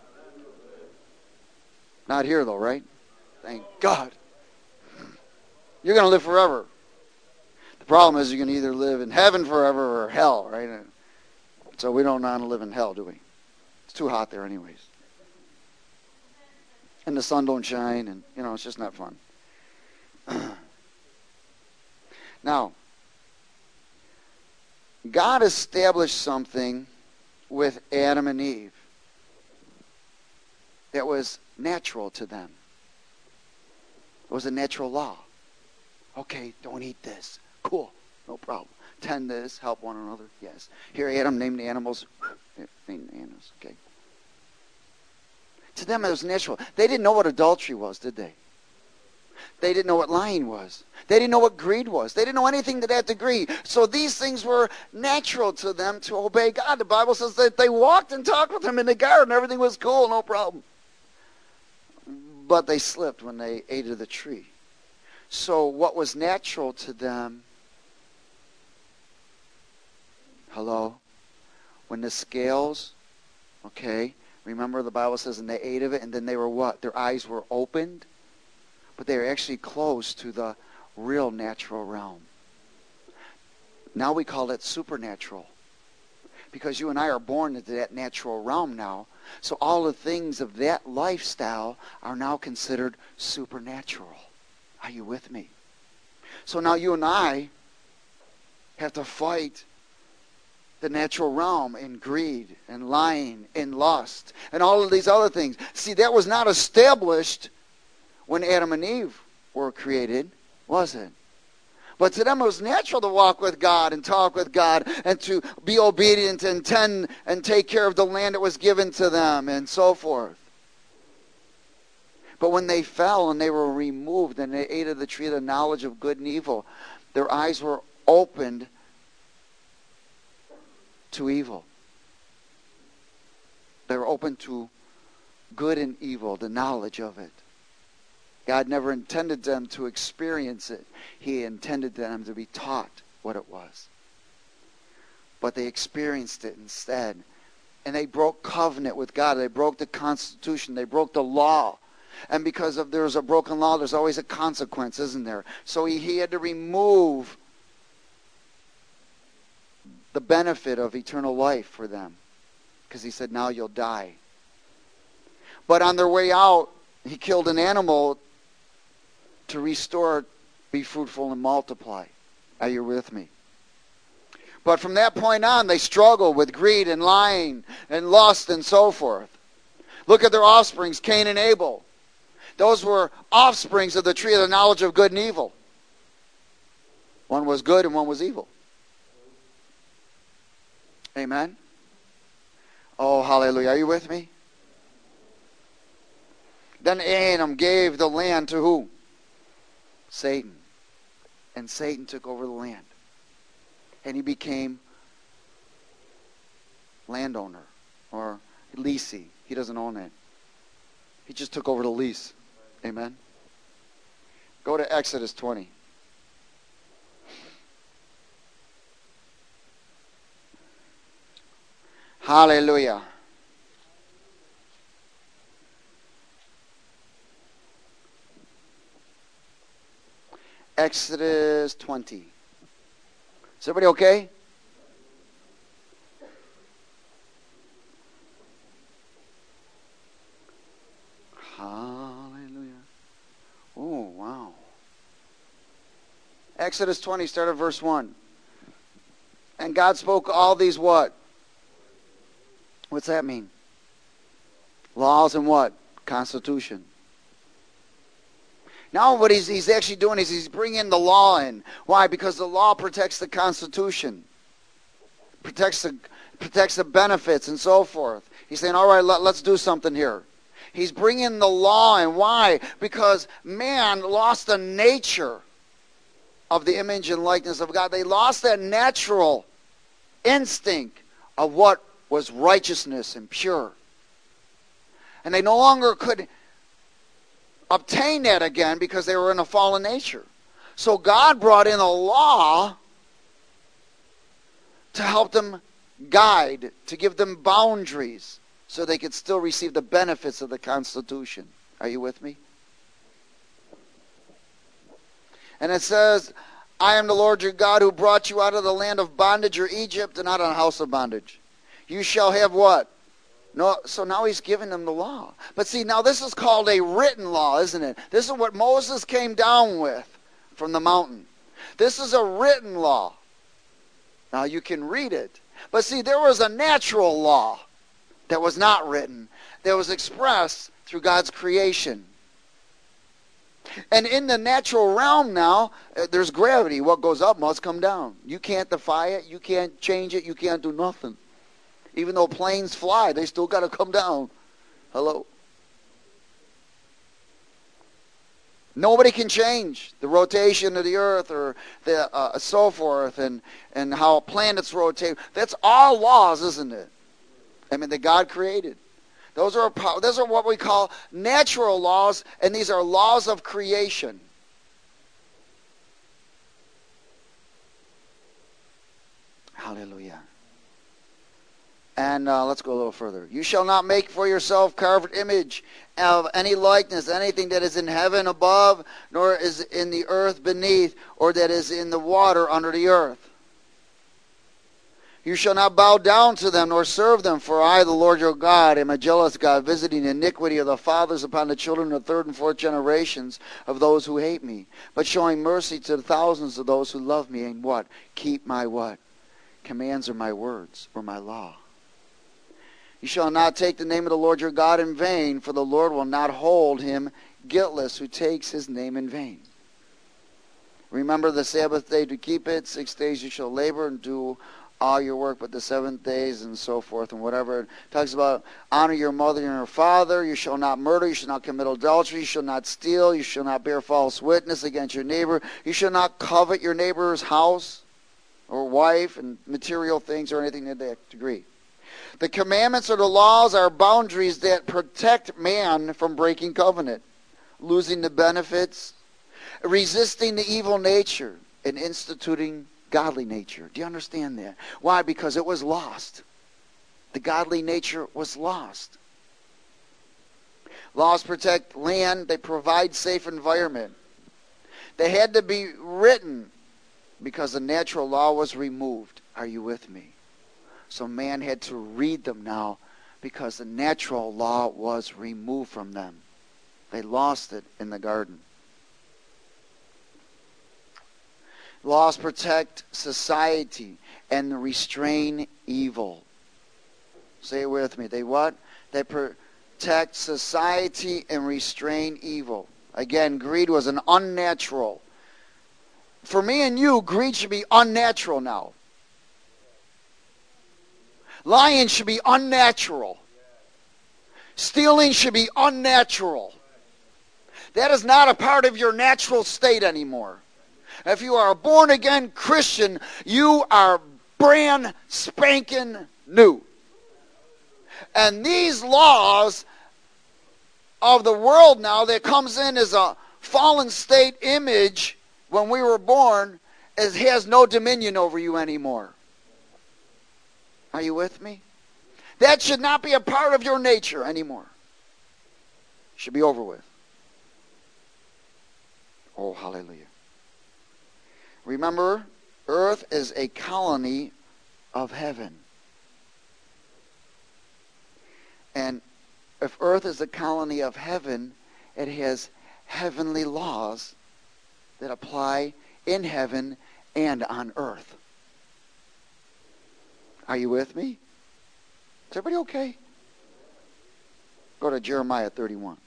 Not here, though, right? Thank God. You're going to live forever. The problem is you're going to either live in heaven forever or hell, right? So we don't want to live in hell, do we? It's too hot there anyways. And the sun don't shine, and, it's just not fun. Now, God established something with Adam and Eve that was natural to them. It was a natural law. Okay, don't eat this. Cool, no problem. Tend this, help one another. Yes. Here, Adam named the animals. Named the animals, okay. To them, it was natural. They didn't know what adultery was, did they? They didn't know what lying was. They didn't know what greed was. They didn't know anything to that degree. So these things were natural to them to obey God. The Bible says that they walked and talked with him in the garden. Everything was cool, no problem. But they slipped when they ate of the tree. So what was natural to them, when the scales, okay, remember the Bible says, and they ate of it, and then they were what? Their eyes were opened, but they were actually close to the real natural realm. Now we call it supernatural. Because you and I are born into that natural realm now. So all the things of that lifestyle are now considered supernatural. Are you with me? So now you and I have to fight the natural realm in greed and lying and lust and all of these other things. See, that was not established when Adam and Eve were created, was it? But to them it was natural to walk with God and talk with God and to be obedient and tend and take care of the land that was given to them and so forth. But when they fell and they were removed and they ate of the tree of the knowledge of good and evil, their eyes were opened to evil. They were open to good and evil, the knowledge of it. God never intended them to experience it. He intended them to be taught what it was. But they experienced it instead. And they broke covenant with God. They broke the Constitution. They broke the law. And because of there's a broken law, there's always a consequence, isn't there? So he had to remove the benefit of eternal life for them. Because he said, now you'll die. But on their way out, he killed an animal to restore, be fruitful and multiply. Are you with me? But from that point on, they struggle with greed and lying and lust and so forth. Look at their offsprings, Cain and Abel. Those were offsprings of the tree of the knowledge of good and evil. One was good and one was evil. Amen? Oh, hallelujah. Are you with me? Then Adam gave the land to who? Satan. And Satan took over the land. And he became landowner or leasee. He doesn't own it. He just took over the lease. Amen. Go to Exodus 20. Hallelujah. Exodus 20. Is everybody okay? Hallelujah. Oh, wow. Exodus 20, start at verse 1. And God spoke all these what? What's that mean? Laws and what? Constitution. Now what he's actually doing is he's bringing the law in. Why? Because the law protects the Constitution. Protects the benefits and so forth. He's saying, all right, let's do something here. He's bringing the law in. Why? Because man lost the nature of the image and likeness of God. They lost that natural instinct of what was righteousness and pure. And they no longer could obtain that again because they were in a fallen nature. So God brought in a law to help them guide, to give them boundaries so they could still receive the benefits of the Constitution. Are you with me? And it says, I am the Lord your God who brought you out of the land of bondage, or Egypt, and out of the house of bondage. You shall have what? No, so now he's giving them the law. But see, now this is called a written law, isn't it? This is what Moses came down with from the mountain. This is a written law. Now you can read it. But see, there was a natural law that was not written, that was expressed through God's creation. And in the natural realm now, there's gravity. What goes up must come down. You can't defy it. You can't change it. You can't do nothing. Even though planes fly, they still got to come down. Hello? Nobody can change the rotation of the earth or the so forth and how planets rotate. That's all laws, isn't it? I mean, that God created. Those are what we call natural laws, and these are laws of creation. Hallelujah. And let's go a little further. You shall not make for yourself carved image of any likeness, anything that is in heaven above, nor is in the earth beneath, or that is in the water under the earth. You shall not bow down to them nor serve them, for I, the Lord your God, am a jealous God, visiting iniquity of the fathers upon the children of the third and fourth generations of those who hate me, but showing mercy to the thousands of those who love me and what? Keep my what? Commands or my words or my law. You shall not take the name of the Lord your God in vain, for the Lord will not hold him guiltless who takes his name in vain. Remember the Sabbath day to keep it. 6 days you shall labor and do all your work, but the 7th days and so forth and whatever. It talks about honor your mother and your father. You shall not murder. You shall not commit adultery. You shall not steal. You shall not bear false witness against your neighbor. You shall not covet your neighbor's house or wife and material things or anything to that degree. The commandments or the laws are boundaries that protect man from breaking covenant, losing the benefits, resisting the evil nature, and instituting godly nature. Do you understand that? Why? Because it was lost. The godly nature was lost. Laws protect land. They provide safe environment. They had to be written because the natural law was removed. Are you with me? So man had to read them now because the natural law was removed from them. They lost it in the garden. Laws protect society and restrain evil. Say it with me. They what? They protect society and restrain evil. Again, greed was an unnatural. For me and you, greed should be unnatural now. Lying should be unnatural. Stealing should be unnatural. That is not a part of your natural state anymore. If you are a born-again Christian, you are brand spanking new. And these laws of the world now that comes in as a fallen state image when we were born, it has no dominion over you anymore. Are you with me? That should not be a part of your nature anymore. It should be over with. Oh, hallelujah. Remember, earth is a colony of heaven. And if earth is a colony of heaven, it has heavenly laws that apply in heaven and on earth. Are you with me? Is everybody okay? Go to Jeremiah 31.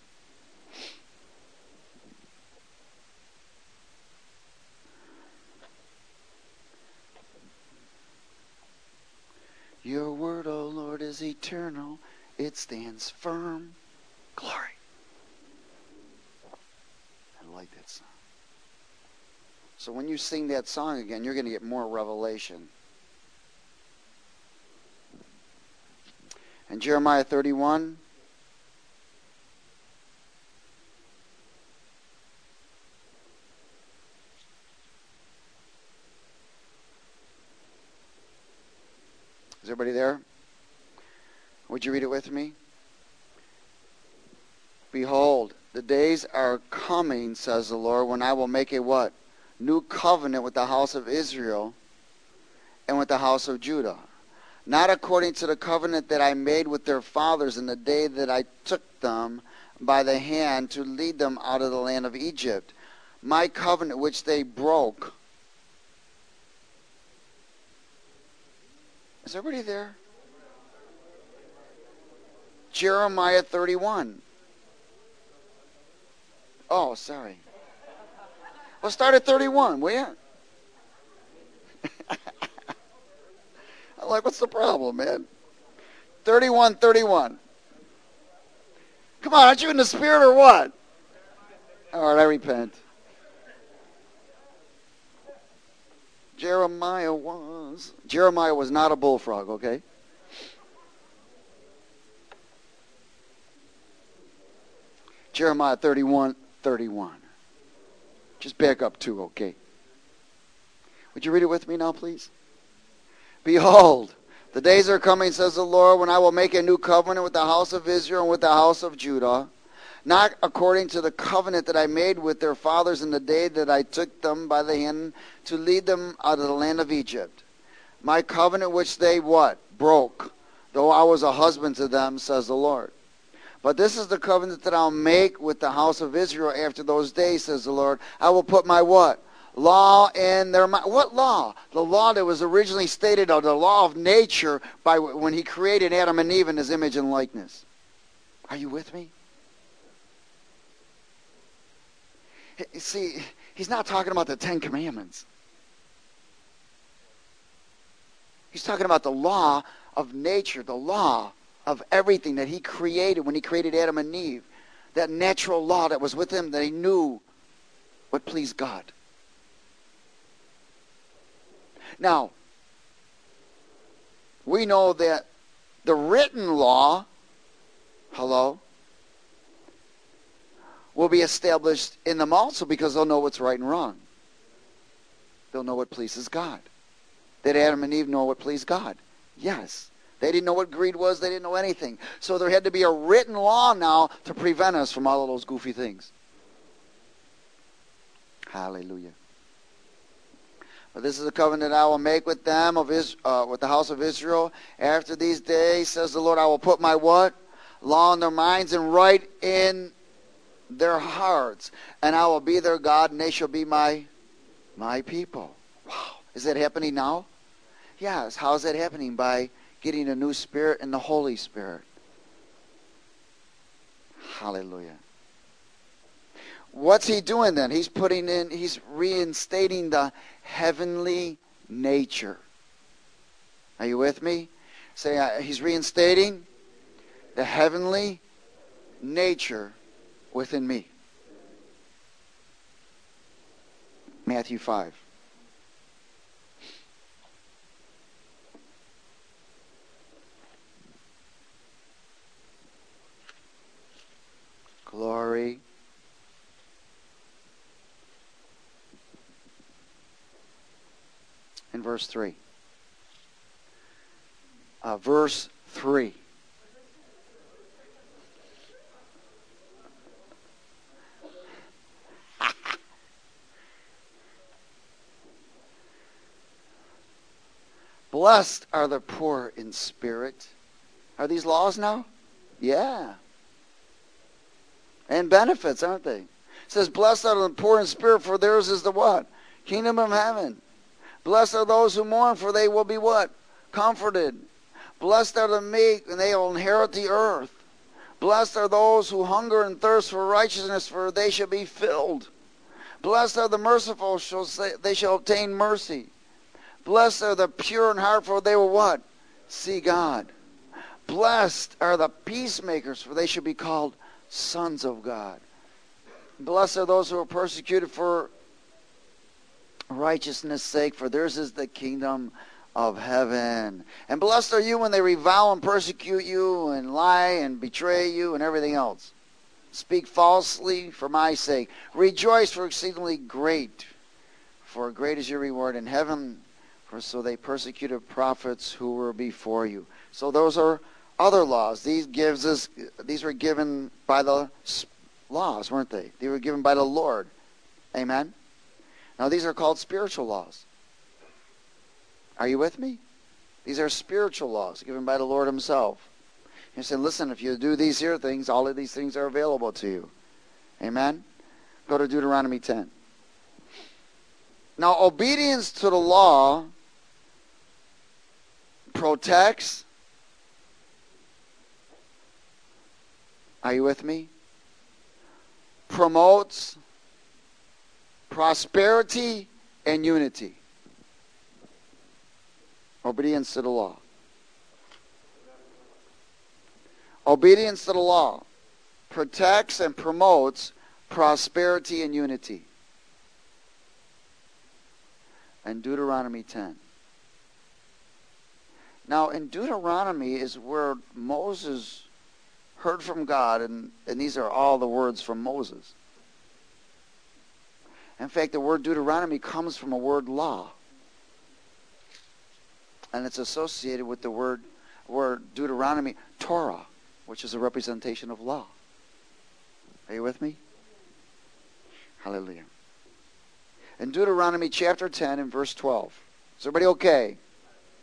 Your word, O Lord, is eternal. It stands firm. Glory. I like that song. So when you sing that song again, you're going to get more revelation. And Jeremiah 31. Is everybody there? Would you read it with me? Behold, the days are coming, says the Lord, when I will make a what? New covenant with the house of Israel and with the house of Judah. Not according to the covenant that I made with their fathers in the day that I took them by the hand to lead them out of the land of Egypt. My covenant which they broke. Is everybody there? Jeremiah 31. Oh, sorry. Let's start at 31, will you? I'm like, what's the problem, man? 31. Come on, aren't you in the spirit or what? All right, I repent. Jeremiah was not a bullfrog, okay? Jeremiah 31. Just back up 2, okay? Would you read it with me now, please? Behold, the days are coming, says the Lord, when I will make a new covenant with the house of Israel and with the house of Judah, not according to the covenant that I made with their fathers in the day that I took them by the hand to lead them out of the land of Egypt. My covenant which they what? Broke. Though I was a husband to them, says the Lord. But this is the covenant that I'll make with the house of Israel after those days, says the Lord. I will put my what? Law in their mind. What law? The law that was originally stated, or the law of nature, by when he created Adam and Eve in his image and likeness. Are you with me? See, he's not talking about the Ten Commandments. He's talking about the law of nature, the law of everything that he created when he created Adam and Eve. That natural law that was with him, that he knew what pleased God. Now, we know that the written law, hello, will be established in them also, because they'll know what's right and wrong. They'll know what pleases God. Did Adam and Eve know what pleased God? Yes. They didn't know what greed was. They didn't know anything. So there had to be a written law now to prevent us from all of those goofy things. Hallelujah. But this is the covenant I will make with them, with the house of Israel. After these days, says the Lord, I will put my what? Law in their minds and write in their hearts. And I will be their God, and they shall be my people. Wow. Is that happening now? Yes. How is that happening? By getting a new spirit and the Holy Spirit. Hallelujah. What's he doing then? He's reinstating the heavenly nature. Are you with me? Say, he's reinstating the heavenly nature within me. Matthew 5. Glory. In verse 3. Verse 3. Blessed are the poor in spirit. Are these laws now? Yeah. And benefits, aren't they? It says, blessed are the poor in spirit, for theirs is the what? Kingdom of heaven. Blessed are those who mourn, for they will be what? Comforted. Blessed are the meek, and they will inherit the earth. Blessed are those who hunger and thirst for righteousness, for they shall be filled. Blessed are the merciful, they shall obtain mercy. Blessed are the pure in heart, for they will what? See God. Blessed are the peacemakers, for they shall be called sons of God. Blessed are those who are persecuted for righteousness' sake, for theirs is the kingdom of heaven. And blessed are you when they revile and persecute you and lie and betray you and everything else. Speak falsely for my sake. Rejoice, for exceedingly great, for great is your reward in heaven. For so they persecuted prophets who were before you. So those are other laws. These were given by the laws, weren't they? They were given by the Lord. Amen? Now these are called spiritual laws. Are you with me? These are spiritual laws given by the Lord himself. He said, listen, if you do these here things, all of these things are available to you. Amen? Go to Deuteronomy 10. Now obedience to the law protects. Are you with me? Promotes prosperity and unity. Obedience to the law. Obedience to the law protects and promotes prosperity and unity. And Deuteronomy 10. Now in Deuteronomy is where Moses heard from God, and these are all the words from Moses. In fact, the word Deuteronomy comes from a word law. And it's associated with the word Deuteronomy, Torah, which is a representation of law. Are you with me? Hallelujah. In Deuteronomy chapter 10 and verse 12. Is everybody okay?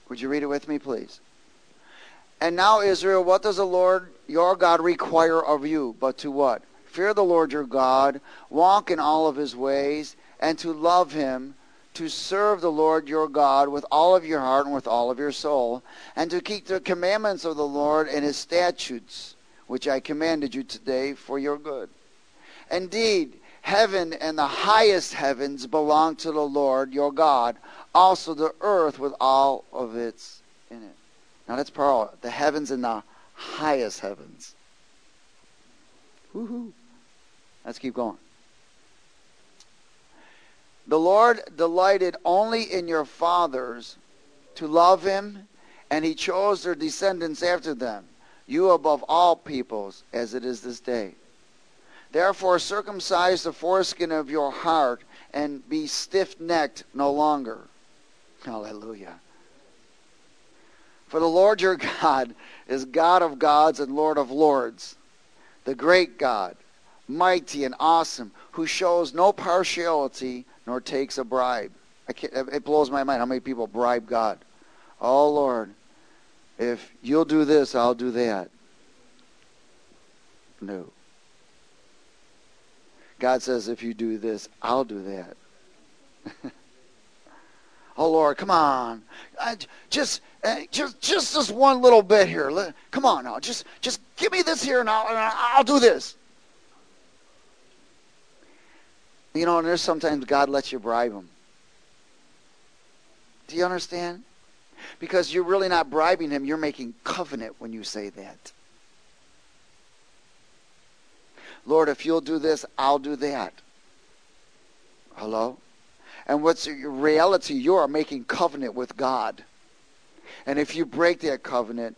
Would you read it with me, please? And now, Israel, what does the Lord your God require of you? But to what? Fear the Lord your God, walk in all of his ways, and to love him, to serve the Lord your God with all of your heart and with all of your soul, and to keep the commandments of the Lord and his statutes, which I commanded you today for your good. Indeed, heaven and the highest heavens belong to the Lord your God, also the earth with all of its in it. Now that's powerful. The heavens and the highest heavens. Woohoo. Let's keep going. The Lord delighted only in your fathers to love him, and he chose their descendants after them, you above all peoples, as it is this day. Therefore circumcise the foreskin of your heart, and be stiff-necked no longer. Hallelujah. For the Lord your God is God of gods and Lord of lords, the great God, mighty and awesome, who shows no partiality nor takes a bribe. It blows my mind how many people bribe God. Oh, Lord, if you'll do this, I'll do that. No. God says, if you do this, I'll do that. Oh, Lord, come on. Just this one little bit here. Come on now. Just give me this here and I'll do this. You know, and there's sometimes God lets you bribe him. Do you understand? Because you're really not bribing him. You're making covenant when you say that. Lord, if you'll do this, I'll do that. Hello? And what's your reality? You are making covenant with God. And if you break that covenant,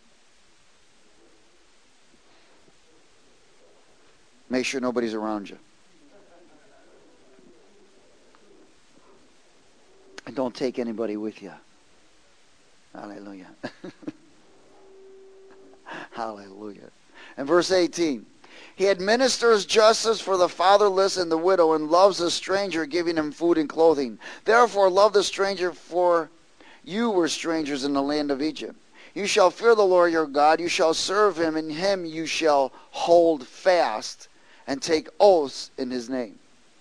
make sure nobody's around you. And don't take anybody with you. Hallelujah. Hallelujah. And verse 18. He administers justice for the fatherless and the widow, and loves the stranger, giving him food and clothing. Therefore love the stranger, for you were strangers in the land of Egypt. You shall fear the Lord your God. You shall serve him. In him you shall hold fast and take oaths in his name.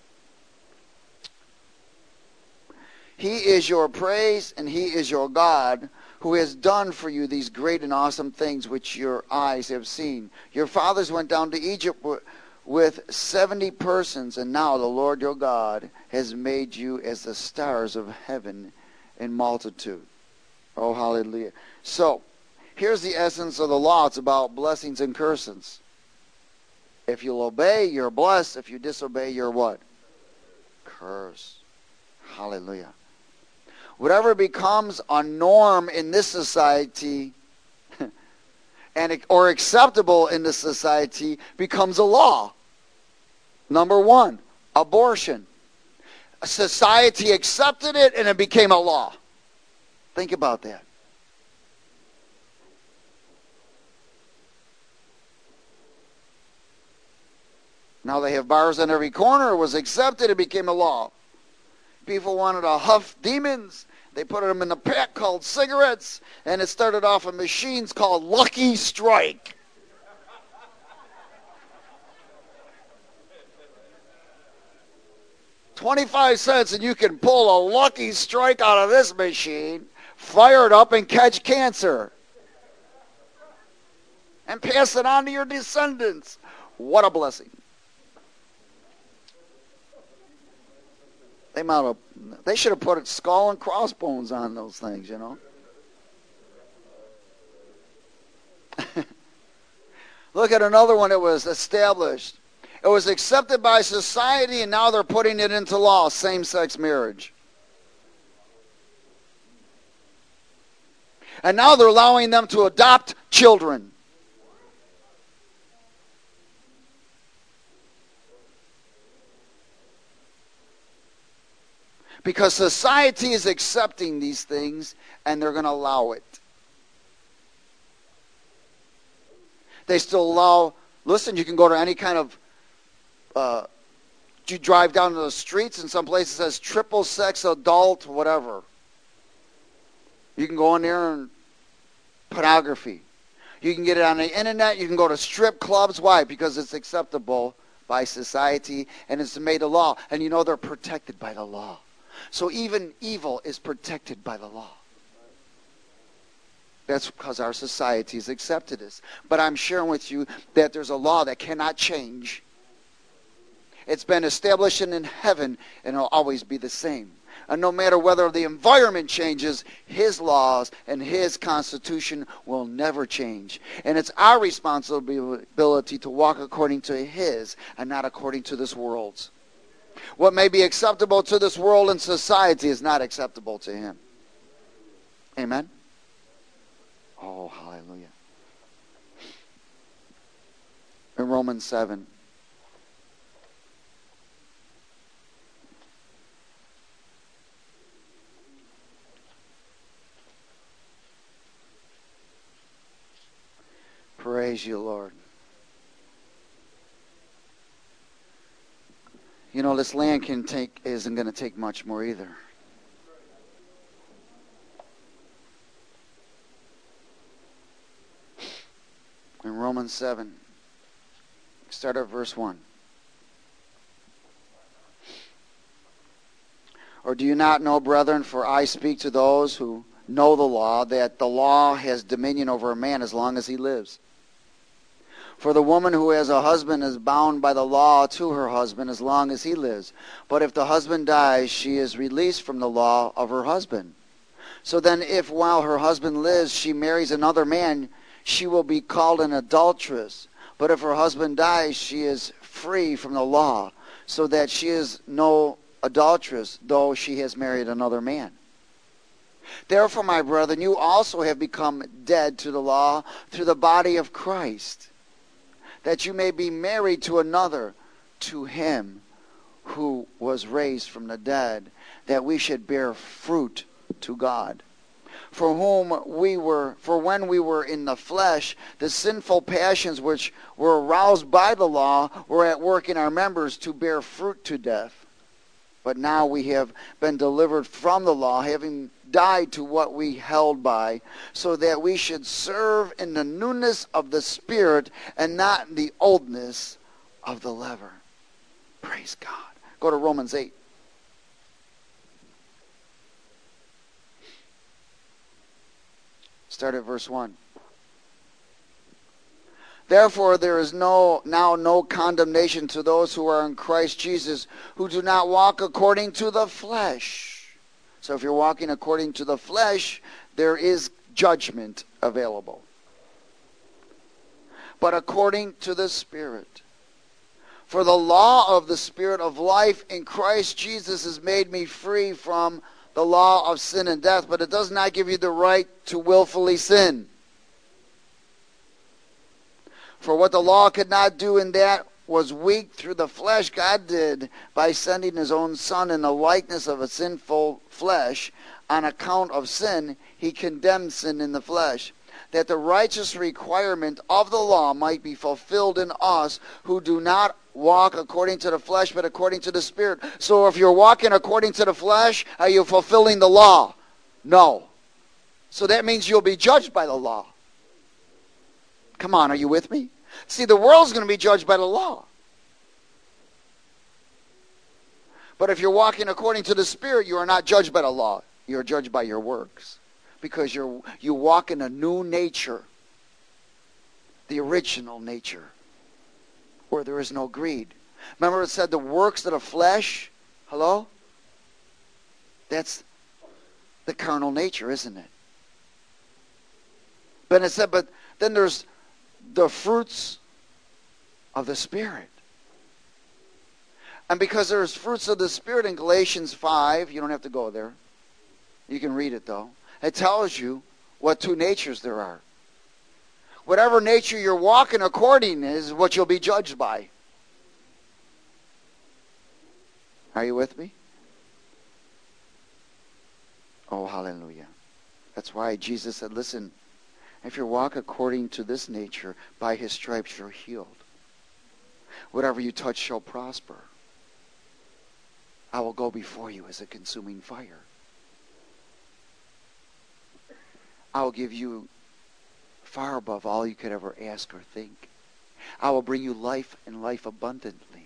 He is your praise, and he is your God, who has done for you these great and awesome things which your eyes have seen. Your fathers went down to Egypt with 70 persons, and now the Lord your God has made you as the stars of heaven in multitude. Oh, hallelujah. So, here's the essence of the law. It's about blessings and curses. If you'll obey, you're blessed. If you disobey, you're what? Curse. Hallelujah. Whatever becomes a norm in this society or acceptable in this society becomes a law. Number one, abortion. Society accepted it and it became a law. Think about that. Now they have bars on every corner. It was accepted. It became a law. People wanted to huff demons. They put them in a pack called cigarettes, and it started off with machines called Lucky Strike. $0.25 and you can pull a Lucky Strike out of this machine, fire it up, and catch cancer. And pass it on to your descendants. What a blessing. They should have put skull and crossbones on those things, you know. Look at another one that was established. It was accepted by society, and now they're putting it into law, same-sex marriage. And now they're allowing them to adopt children. Because society is accepting these things, and they're going to allow it. They still allow, listen, you can go to any kind of, you drive down to the streets, and some places it says triple sex adult, whatever. You can go in there and pornography. You can get it on the internet. You can go to strip clubs. Why? Because it's acceptable by society and it's made a law. And you know they're protected by the law. So even evil is protected by the law. That's because our society has accepted this. But I'm sharing with you that there's a law that cannot change. It's been established in heaven and it'll always be the same. And no matter whether the environment changes, his laws and his constitution will never change. And it's our responsibility to walk according to his and not according to this world's. What may be acceptable to this world and society is not acceptable to him. Amen? Oh, hallelujah. In Romans 7. Praise you, Lord. You know, this land isn't going to take much more either. In Romans 7, start at verse 1. Or do you not know, brethren, for I speak to those who know the law, that the law has dominion over a man as long as he lives. For the woman who has a husband is bound by the law to her husband as long as he lives. But if the husband dies, she is released from the law of her husband. So then if while her husband lives she marries another man, she will be called an adulteress. But if her husband dies, she is free from the law, so that she is no adulteress, though she has married another man. Therefore, my brethren, you also have become dead to the law through the body of Christ, that you may be married to another, to him who was raised from the dead, that we should bear fruit to God. For when we were in the flesh, the sinful passions which were aroused by the law were at work in our members to bear fruit to death. But now we have been delivered from the law, having died to what we held by, so that we should serve in the newness of the Spirit and not in the oldness of the lever. Praise God. Go to Romans 8. Start at verse 1. Therefore, there is now no condemnation to those who are in Christ Jesus, who do not walk according to the flesh. So if you're walking according to the flesh, there is judgment available. But according to the Spirit. For the law of the Spirit of life in Christ Jesus has made me free from the law of sin and death, but it does not give you the right to willfully sin. For what the law could not do in that was weak through the flesh, God did by sending his own Son in the likeness of a sinful flesh. On account of sin, he condemned sin in the flesh, that the righteous requirement of the law might be fulfilled in us who do not walk according to the flesh, but according to the Spirit. So if you're walking according to the flesh, are you fulfilling the law? No. So that means you'll be judged by the law. Come on, are you with me? See, the world's going to be judged by the law. But if you're walking according to the Spirit, you are not judged by the law. You're judged by your works. Because you walk in a new nature. The original nature. Where there is no greed. Remember it said the works of the flesh? Hello? That's the carnal nature, isn't it? But it said, but then there's the fruits of the Spirit. And because there's fruits of the Spirit in Galatians 5, you don't have to go there. You can read it though. It tells you what two natures there are. Whatever nature you're walking according is what you'll be judged by. Are you with me? Oh, hallelujah. That's why Jesus said, listen, if you walk according to this nature, by his stripes you're healed. Whatever you touch shall prosper. I will go before you as a consuming fire. I will give you far above all you could ever ask or think. I will bring you life and life abundantly.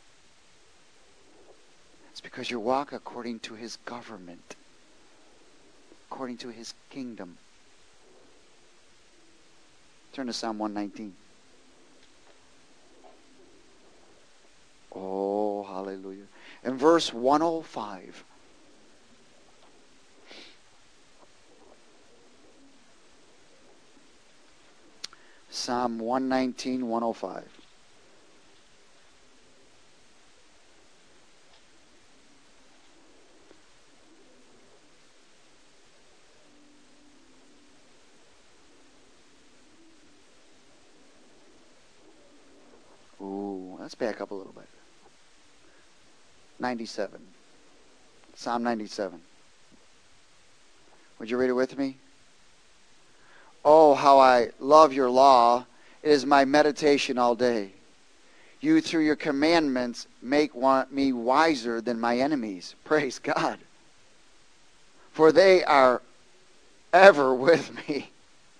It's because you walk according to his government, according to his kingdom. Turn to Psalm 119. Oh, hallelujah. In verse 105. Psalm 119, 105. Ooh, let's back up a little bit. 97. Psalm 97. Would you read it with me? Oh, how I love your law. It is my meditation all day. You, through your commandments, make me wiser than my enemies. Praise God. For they are ever with me.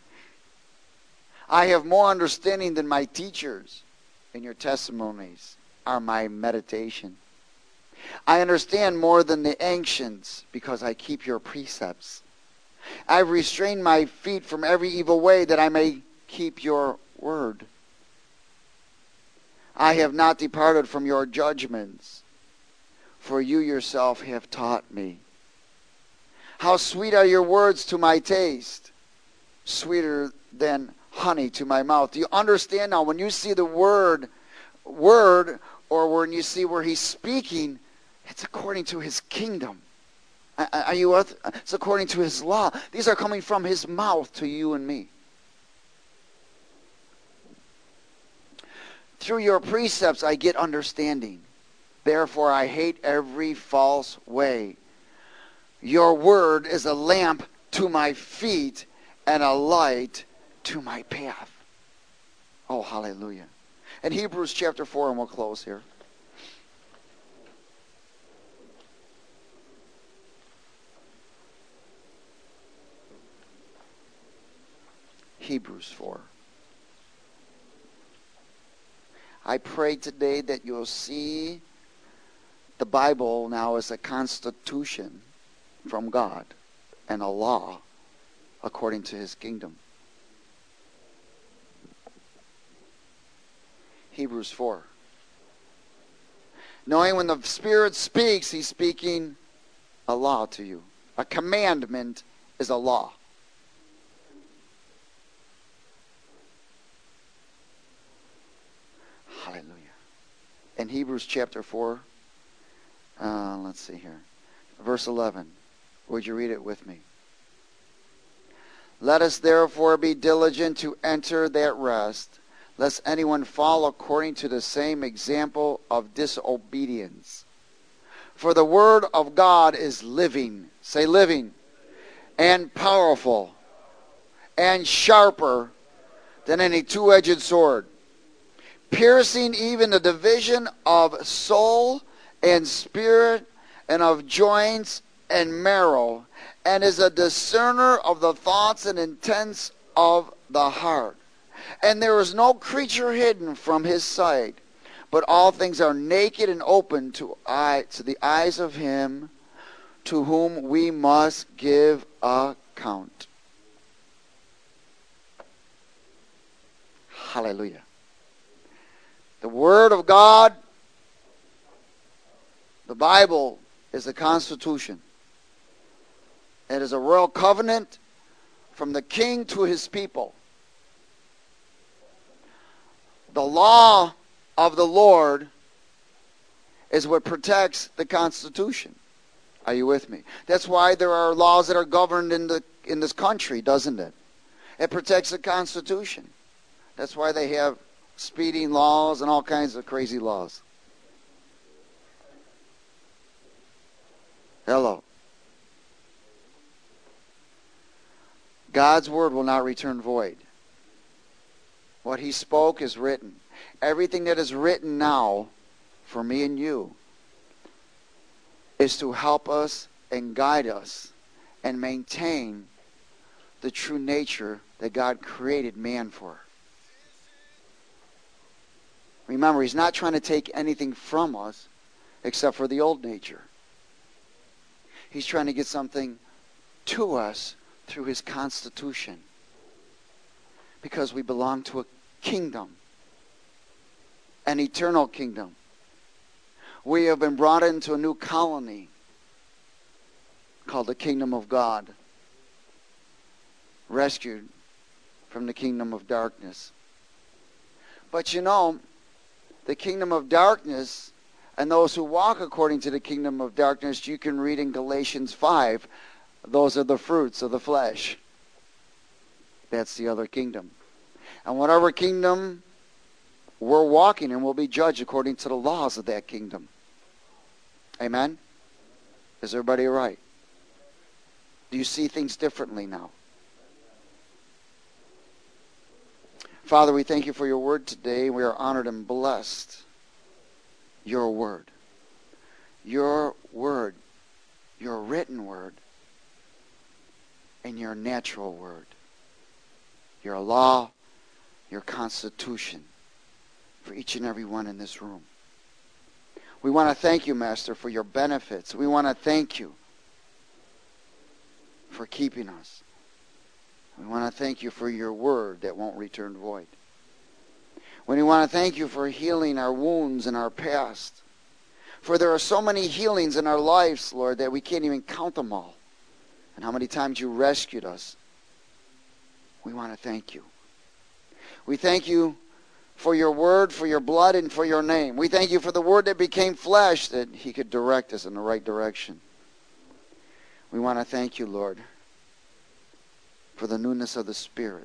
I have more understanding than my teachers, and your testimonies are my meditation. I understand more than the ancients because I keep your precepts. I've restrained my feet from every evil way that I may keep your word. I have not departed from your judgments, for you yourself have taught me. How sweet are your words to my taste, sweeter than honey to my mouth. Do you understand now? When you see the word, or when you see where he's speaking, it's according to his kingdom. Are you with? It's according to his law. These are coming from his mouth to you and me. Through your precepts I get understanding. Therefore I hate every false way. Your word is a lamp to my feet and a light to my path. Oh, hallelujah. In Hebrews chapter 4, and we'll close here. Hebrews 4. I pray today that you'll see the Bible now as a constitution from God and a law according to his kingdom. Hebrews 4. Knowing when the Spirit speaks, he's speaking a law to you. A commandment is a law. Hallelujah. In Hebrews chapter 4, let's see here. Verse 11. Would you read it with me? Let us therefore be diligent to enter that rest, lest anyone fall according to the same example of disobedience. For the word of God is living. Say living. And powerful. And sharper than any two-edged sword, piercing even the division of soul and spirit and of joints and marrow, and is a discerner of the thoughts and intents of the heart. And there is no creature hidden from his sight, but all things are naked and open to the eyes of him to whom we must give account. Hallelujah. The Word of God, the Bible, is a constitution. It is a royal covenant from the king to his people. The law of the Lord is what protects the Constitution. Are you with me? That's why there are laws that are governed in this country, doesn't it? It protects the Constitution. That's why they have speeding laws and all kinds of crazy laws. Hello. God's word will not return void. What he spoke is written. Everything that is written now for me and you is to help us and guide us and maintain the true nature that God created man for. Remember, he's not trying to take anything from us except for the old nature. He's trying to get something to us through his constitution. Because we belong to a kingdom. An eternal kingdom. We have been brought into a new colony called the kingdom of God. Rescued from the kingdom of darkness. But you know, the kingdom of darkness and those who walk according to the kingdom of darkness, you can read in Galatians 5, those are the fruits of the flesh. That's the other kingdom. And whatever kingdom we're walking in will be judged according to the laws of that kingdom. Amen? Is everybody right? Do you see things differently now? Father, we thank you for your word today. We are honored and blessed. Your word. Your word. Your written word. And your natural word. Your law. Your constitution. For each and every one in this room. We want to thank you, Master, for your benefits. We want to thank you for keeping us. We want to thank you for your word that won't return void. We want to thank you for healing our wounds in our past. For there are so many healings in our lives, Lord, that we can't even count them all. And how many times you rescued us. We want to thank you. We thank you for your word, for your blood, and for your name. We thank you for the word that became flesh, that he could direct us in the right direction. We want to thank you, Lord, for the newness of the Spirit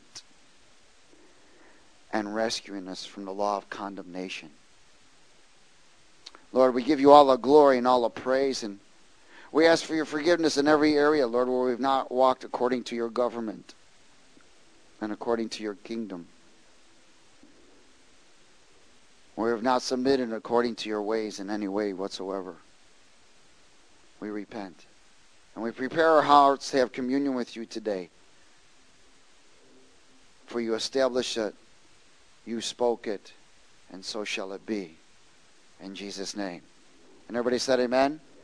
and rescuing us from the law of condemnation. Lord, we give you all the glory and all the praise, and we ask for your forgiveness in every area, Lord, where we've not walked according to your government and according to your kingdom. Where we have not submitted according to your ways in any way whatsoever. We repent. And we prepare our hearts to have communion with you today. For you established it, you spoke it, and so shall it be. In Jesus' name. And everybody said amen?